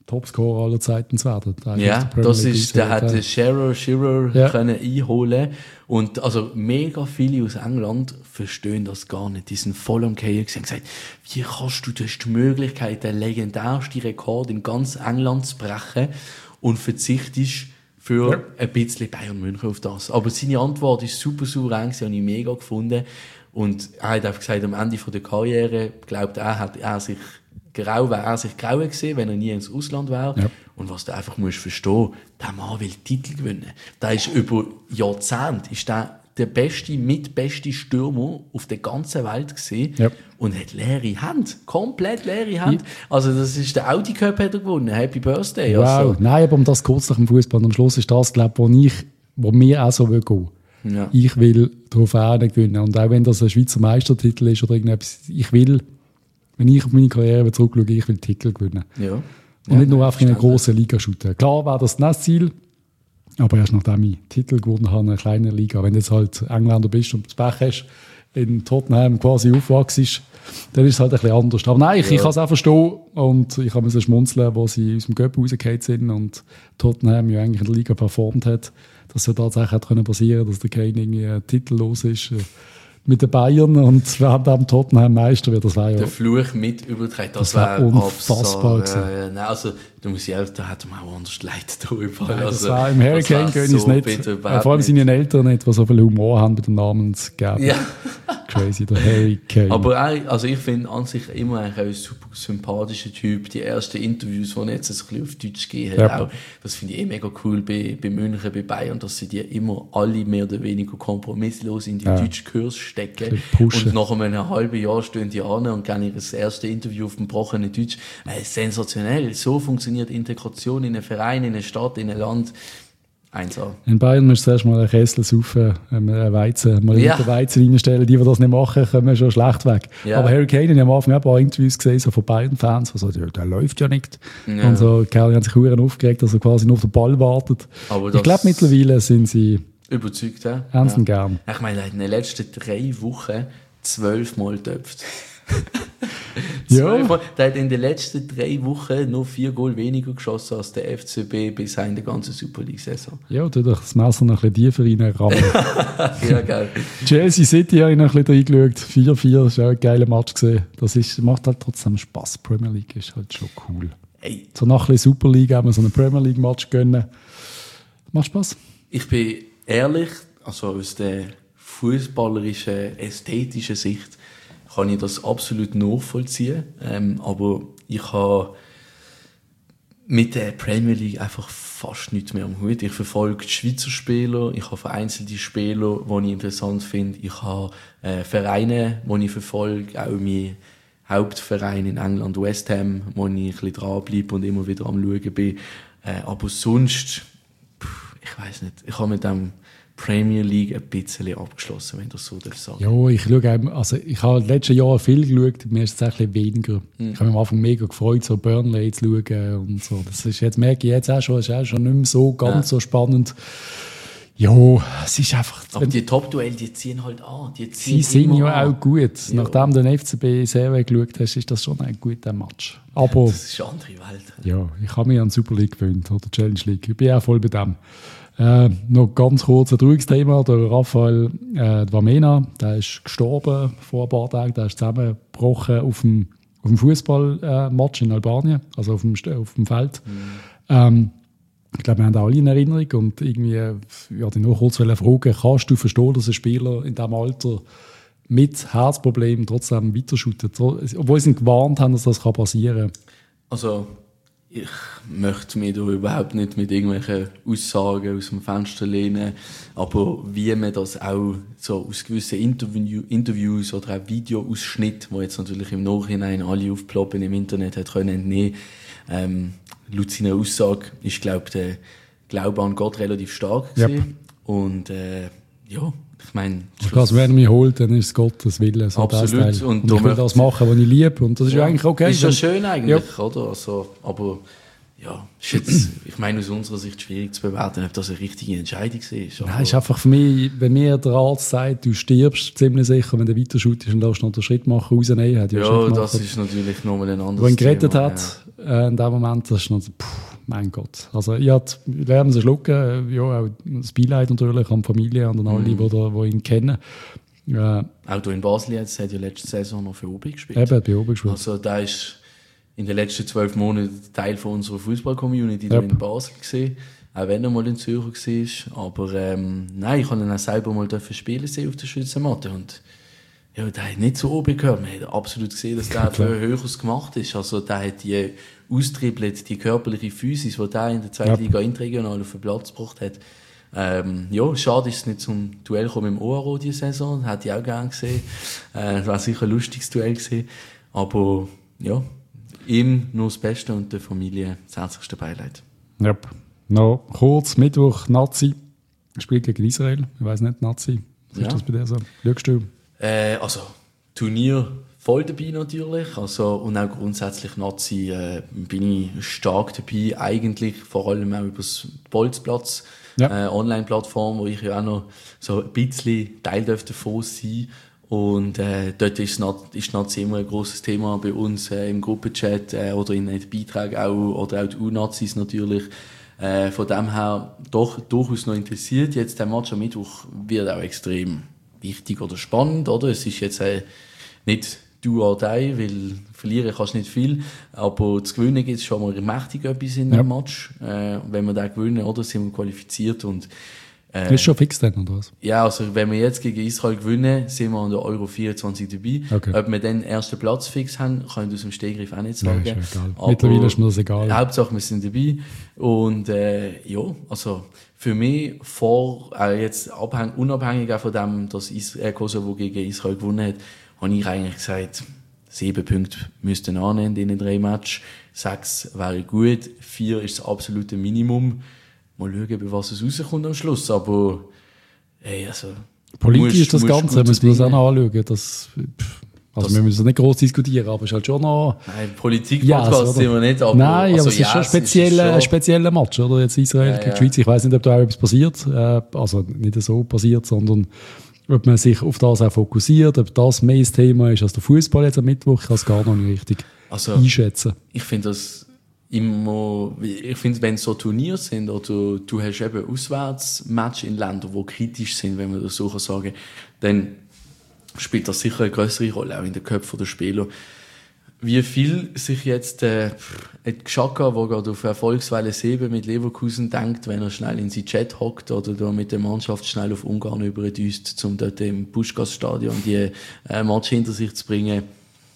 Topscorer aller Zeiten zu werden. Ja, das ist, der hat den Shearer, Shearer ja. können einholen. Und also mega viele aus England verstehen das gar nicht. Die sind voll am Gehen und haben gesagt, wie kannst du, du hast die Möglichkeit, den legendärsten Rekord in ganz England zu brechen und verzichtest für ja. ein bisschen Bayern München auf das. Aber seine Antwort ist super souverän, sie habe ich mega gefunden. Und er hat einfach gesagt, am Ende der Karriere, glaubt er, hat er sich grau, wäre er sich grau gesehen, wenn er nie ins Ausland wäre. Ja. Und was du einfach musst verstehen, der Mann will Titel gewinnen. Der ist über Jahrzehnte, ist der, der beste, mitbeste Stürmer auf der ganzen Welt gesehen. Ja. Und hat leere Hände. Komplett leere Hände. Ja. Also, das ist der Audi Cup hat er gewonnen. Happy Birthday. Wow. Also. Nein, aber um das kurz nach dem Fußball. Am Schluss ist das, glaube ich, wo ich, wo mir auch so will gehen. Ja. Ich will Trophäen gewinnen. Und auch wenn das ein Schweizer Meistertitel ist oder irgendetwas, ich will, wenn ich auf meine Karriere zurückschaue, ich will Titel gewinnen. Ja. Und ja, nicht nur einfach in einer grossen Liga shooten. Klar war das das Ziel, aber erst nachdem ich Titel gewonnen habe in einer kleinen Liga. Wenn du jetzt halt Engländer bist und das Pech hast, in Tottenham quasi aufwachst, dann ist es halt ein bisschen anders. Aber nein, ich, ja. ich kann es auch verstehen und ich habe mir so schmunzeln, wo sie aus dem Göpp rausgefallen sind und Tottenham ja eigentlich in der Liga performt hat, dass es tatsächlich hat können passieren, dass der Kane irgendwie titellos ist mit den Bayern und während dem Tottenham Meister wird. Das war ja der Fluch mit übertragen. Das, das war unfassbar. Äh, nein, also da muss ich ehrlich, da hätte man auch anders leid drüber. Nein, das also, war im Hurricane gehen so es nicht. Vor allem seine Eltern nicht, die so viel Humor haben mit den Namensgebern. Ja. Crazy, der Hurricane. Aber auch, also ich finde an sich immer ein super sympathischer Typ. Die ersten Interviews, die er jetzt ein bisschen auf Deutsch gegeben hat, ja. auch, das finde ich eh mega cool bei, bei München, bei Bayern, dass sie die immer alle mehr oder weniger kompromisslos in die ja. Deutschkurs stecken. Und nach einem halben Jahr stehen die an und gehen ihr erste Interview auf dem gebrochenen Deutsch. Äh, sensationell. So funktioniert Integration in einen Verein, in eine Stadt, in ein Land. eins A. In Bayern musst du zuerst mal einen Kessel saufen, einen Weizen, mal ja. einen Weizen reinstellen. Die, die das nicht machen, kommen schon schlecht weg. Ja. Aber Harry Kane, ich habe am Anfang auch ein paar Interviews gesehen, so von Bayern-Fans, die sagen, ja, der läuft ja nicht. Ja. Und so, die Kerle haben sich verdammt aufgeregt, dass er quasi nur auf den Ball wartet. Aber ich glaube, mittlerweile sind sie überzeugt, ja. Ernst und gern. Ich meine, er hat in den letzten drei Wochen zwölfmal getöpft. Ja. Der hat in den letzten drei Wochen nur vier Goal weniger geschossen als der F C B bisher in der ganzen Super League-Saison. Ja, tu doch das Messer noch ein bisschen tiefer reinrammen. Ja, geil. Chelsea City habe ich noch ein bisschen reingeschaut. vier vier, das war auch ein geiler Match gesehen. Das ist, macht halt trotzdem Spass. Premier League ist halt schon cool. Ey. So nach ein bisschen Super League haben wir so einen Premier League-Match gönnen. Macht Spass. Ich bin ehrlich, also aus der fußballerischen, ästhetischen Sicht, kann ich das absolut nachvollziehen. Ähm, aber ich habe mit der Premier League einfach fast nichts mehr am Hut. Ich verfolge die Schweizer Spieler, ich habe vereinzelte Spieler, die ich interessant finde. Ich habe äh, Vereine, die ich verfolge, auch mein Hauptverein in England, West Ham, wo ich ein bisschen dranbleibe und immer wieder am Schauen bin. Äh, aber sonst, pff, ich weiß nicht, ich habe mit dem Premier League ein bisschen abgeschlossen, wenn du das so darfst sagen. Ja, ich schaue, also ich habe in den letzten Jahren viel geschaut, mir ist es ein bisschen weniger. Mhm. Ich habe mich am Anfang mega gefreut, so Burnley zu schauen und so. Das ist jetzt, merke ich jetzt auch schon, ist auch schon nicht mehr so ganz ja. so spannend. Ja, es ist einfach... Aber die Top-Duelle, die ziehen halt an. Die ziehen sie sind ja an. auch gut. Ja. Nachdem du den F C B sehr geschaut hast, ist das schon ein guter Match. Aber, das ist eine andere Welt. Ja, ich habe mich an die Super League gewöhnt, oder Challenge League. Ich bin auch voll bei dem. Äh, noch ganz kurz ein trauriges Thema. Der Raphael äh, Vamena, der ist gestorben vor ein paar Tagen. Der ist zusammengebrochen auf dem, auf dem Fußballmatch äh, in Albanien, also auf dem, auf dem Feld. Mhm. Ähm, ich glaube, wir haben alle in Erinnerung. Und irgendwie, ja, ich nur kurz fragen, kannst du verstehen, dass ein Spieler in diesem Alter mit Herzproblemen trotzdem weiterschüttet, obwohl sie gewarnt haben, dass das passieren kann? Also, ich möchte mich da überhaupt nicht mit irgendwelchen Aussagen aus dem Fenster lehnen, aber wie man das auch so aus gewissen Interview, Interviews oder auch Videoausschnitten, die jetzt natürlich im Nachhinein alle aufploppen im Internet hat können entnehmen, ähm, laut seiner Aussage ist, glaube ich, der Glaube an Gott relativ stark gewesen. Yep. Und äh, ja, ich meine... Also, wenn er mich holt, dann ist es Gottes Wille. So absolut. Und, und ich will das machen, was ich liebe. Und das ist ja eigentlich okay. Ist ja schön eigentlich, ja. Oder? Also, aber ja, ist jetzt, ich meine, aus unserer Sicht schwierig zu bewerten, ob das eine richtige Entscheidung war. Nein, ist einfach für mich, wenn mir der Arzt sagt, du stirbst ziemlich sicher, wenn du weiter shootest und darfst noch den Schritt machen, rausnehmen. Ja, ja das ist natürlich nochmal ein anderes Thema. Wenn gerettet Thema, hat, äh, in dem Moment, das ist noch so, pff, mein Gott. Also ich hatte Lärm zu schlucken, ja, auch das Beileid natürlich an die Familie und an alle, Mhm. die, da, die ihn kennen. Äh, Auch hier in Basel jetzt, hat ja letzte Saison noch für Obi gespielt. eben, bei oben gespielt. Also da ist in den letzten zwölf Monaten Teil von unserer Fußball-Community Yep. in Basel gesehen. Auch wenn er mal in Zürich war. Aber ähm, nein, ich konnte ihn auch selber mal spielen sehen auf der Schweizer Matte. Und ja, der hat nicht so oben gehört. Man hat absolut gesehen, dass der für Höheres gemacht ist. Also der hat die austribbelt, die körperliche Physis, die der in der zweiten Yep. Liga interregional auf den Platz gebracht hat. Ähm, ja, schade ist es nicht zum Duell gekommen im O R O diese Saison. Hätte ich auch gerne gesehen. Äh, das war sicher ein lustiges Duell gewesen. Aber ja, ihm nur das Beste und der Familie das herzlichste Beileid. Yep. Noch kurz, Mittwoch, Nazi spielt gegen Israel. Ich weiss nicht, Nazi. Was Ja. ist das bei dir so? Schaust du? Äh, also, Turnier voll dabei natürlich. Also, und auch grundsätzlich Nazi äh, bin ich stark dabei. Eigentlich vor allem auch über das Bolzplatz, Ja. äh, Online-Plattform, wo ich ja auch noch so ein bisschen Teil davon sein. Und äh, dort ist, Nat- ist Nazi immer ein grosses Thema bei uns äh, im Gruppenchat äh, oder in den Beiträgen auch, oder auch die U-Nazis natürlich. Äh, von dem her doch durchaus noch interessiert. Jetzt der Match am Mittwoch wird auch extrem wichtig oder spannend, oder? Es ist jetzt äh, nicht do or die, weil verlieren kannst du nicht viel, aber zu gewinnen gibt es schon mal mächtig etwas in Ja. einem Match. Äh, wenn wir den gewinnen, oder, sind wir qualifiziert und äh, Ist schon fix dann, oder was? ja, also wenn wir jetzt gegen Israel gewinnen, sind wir an der Euro vierundzwanzig dabei. Okay. Ob wir dann den ersten Platz fix haben, kann ich aus dem Stehgriff auch nicht sagen. Ja, ist ja egal. Aber Mittlerweile ist mir das egal. Hauptsache, wir sind dabei. Und äh, ja, also für mich, vor, äh, jetzt abhäng, unabhängig auch von dem, dass Is äh, Kosovo gegen Israel gewonnen hat, habe ich eigentlich gesagt, sieben Punkte müssten annehmen in den drei Matches. Sechs wäre gut, vier ist das absolute Minimum. Mal schauen, bei was es rauskommt am Schluss. Aber, ey, also. Politisch musst- ist das musst Ganze, gute müssen wir das auch Dinge- noch anschauen. Das, pff, also Das- wir müssen nicht gross diskutieren, aber es ist halt schon noch... Nein, Politik-Podcast Yes, oder? sind wir nicht, aber. Nein, also, aber es ist ja, schon ein es ist spezieller, schon- ein spezieller Match, oder? Jetzt Israel Ja, gegen ja. die Schweiz. Ich weiss nicht, ob da auch etwas passiert. Äh, also nicht so passiert, sondern ob man sich auf das auch fokussiert, ob das mehr das Thema ist als der Fußball jetzt am Mittwoch. Ich kann es gar noch nicht richtig Also, einschätzen. ich finde das immer, ich finde, wenn so Turniere sind oder du hast eben Auswärtsmatch in Ländern, die kritisch sind, wenn man das so kann sagen, dann spielt das sicher eine größere Rolle, auch in den Köpfen der Spieler. Wie viel sich jetzt äh, ein Xhaka, der gerade auf Erfolgswelle sieben mit Leverkusen denkt, wenn er schnell in sein Chat hockt oder da mit der Mannschaft schnell auf Ungarn überdüst, um dort im Puskás-Stadion die äh, Match hinter sich zu bringen.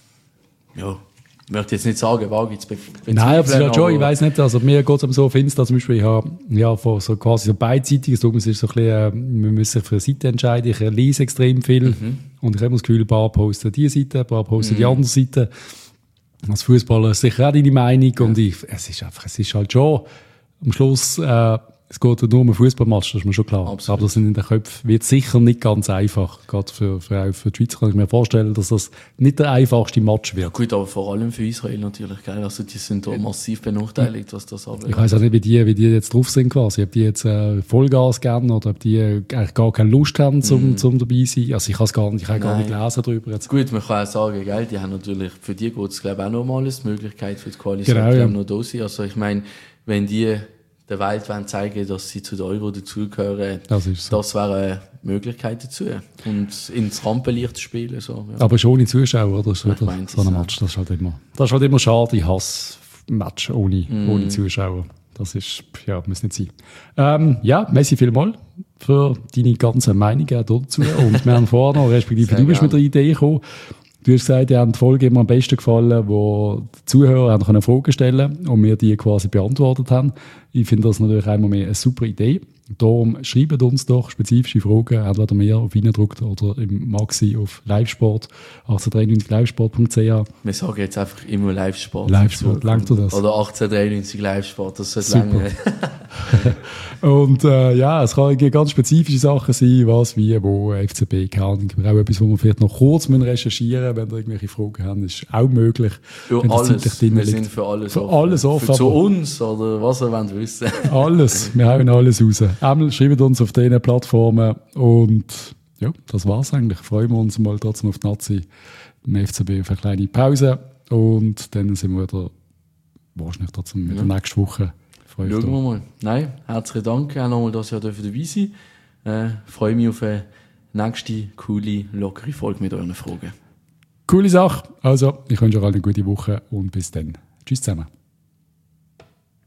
Ja, ich möchte jetzt nicht sagen, wage ich zu be- Nein, aber es ist halt schon, aber- ich weiss nicht, also mir geht es so auf Insta zum Beispiel, ich habe ja, von so quasi so beidseitiges, darum ist es so ein bisschen, äh, wir müssen sich für eine Seite entscheiden, ich lese extrem viel Mhm. und ich habe immer das Gefühl, ein paar posten die Seite, ein paar posten die andere Seite. Als Fußballer ist sicher auch deine Meinung und ich, es ist einfach, es ist halt schon, am Schluss, äh, es geht ja nur um einen Fußballmatch, das ist mir schon klar. Absolut. Aber das sind in den Köpfen wird sicher nicht ganz einfach. Gerade für, für, auch für die Schweiz kann ich mir vorstellen, dass das nicht der einfachste Match wird. Gut, aber vor allem für Israel natürlich, gell? Also die sind da massiv benachteiligt, was das anbelangt. Ich weiss auch nicht, wie die, wie die jetzt drauf sind quasi. Ob die jetzt äh, Vollgas geben oder ob die äh, eigentlich gar keine Lust haben, zum, Mm. zum dabei sein. Also ich kann es gar nicht, ich habe gar nicht Nein. gelesen darüber jetzt. Gut, man kann auch sagen, gell, die haben natürlich, für die geht es glaube ich auch nochmal eine Möglichkeit für die Quali, Genau, sollte ja. noch da sein. Also ich meine, wenn die der Welt wollen zeigen, dass sie zu der Euro dazugehören, Das ist so. das wäre eine Möglichkeit dazu. Und ins Rampenlicht spielen. So, ja. Aber schon ohne Zuschauer, oder? So, Ich meine, so ein das Match, das ist halt immer, das ist halt immer schade. Ich hasse Match ohne, Mm. ohne Zuschauer. Das ist, ja, muss nicht sein. Ähm, ja, merci vielmals für deine ganzen Meinungen dazu. Und wir haben vorher noch, respektive Sehr du bist gern. mit der Idee gekommen. Du hast gesagt, dir haben die Folge immer am besten gefallen, wo die Zuhörer haben können Fragen stellen und wir die quasi beantwortet haben. Ich finde das natürlich einmal mehr eine super Idee. Darum schreibt uns doch spezifische Fragen, entweder mehr auf Reindruckt oder im Maxi auf Livesport, achtzehnhundertdreiundneunzig livesport punkt c h. Wir sagen jetzt einfach immer Live-Sport. Live-Sport, langt dir das? Oder achtzehnhundertdreiundneunzig Live-Sport, das sollte Super. lange. Und äh, ja, es kann ganz spezifische Sachen sein, was, wie, wo, F C B, keine Ahnung. Aber auch etwas, wo wir vielleicht noch kurz müssen recherchieren müssen, wenn ihr irgendwelche Fragen habt, ist auch möglich. Für wenn das alles. zeitlich drin Wir liegt. sind für alles Für offen. alles offen, Für zu aber- uns oder was ihr wollt wissen. Alles, wir hauen alles raus. Einmal schreibt uns auf diesen Plattformen und ja, das war's eigentlich. Freuen wir uns mal trotzdem auf die Nazi im F C B auf eine kleine Pause und dann sind wir wieder wahrscheinlich trotzdem in Ja. der nächsten Woche. Freue Schauen ich wir mal. Nein, herzlichen Dank auch nochmal, dass ihr dabei seid. Äh, freue mich auf eine nächste, coole, lockere Folge mit euren Fragen. Coole Sache. Also, ich wünsche euch allen eine gute Woche und bis dann. Tschüss zusammen.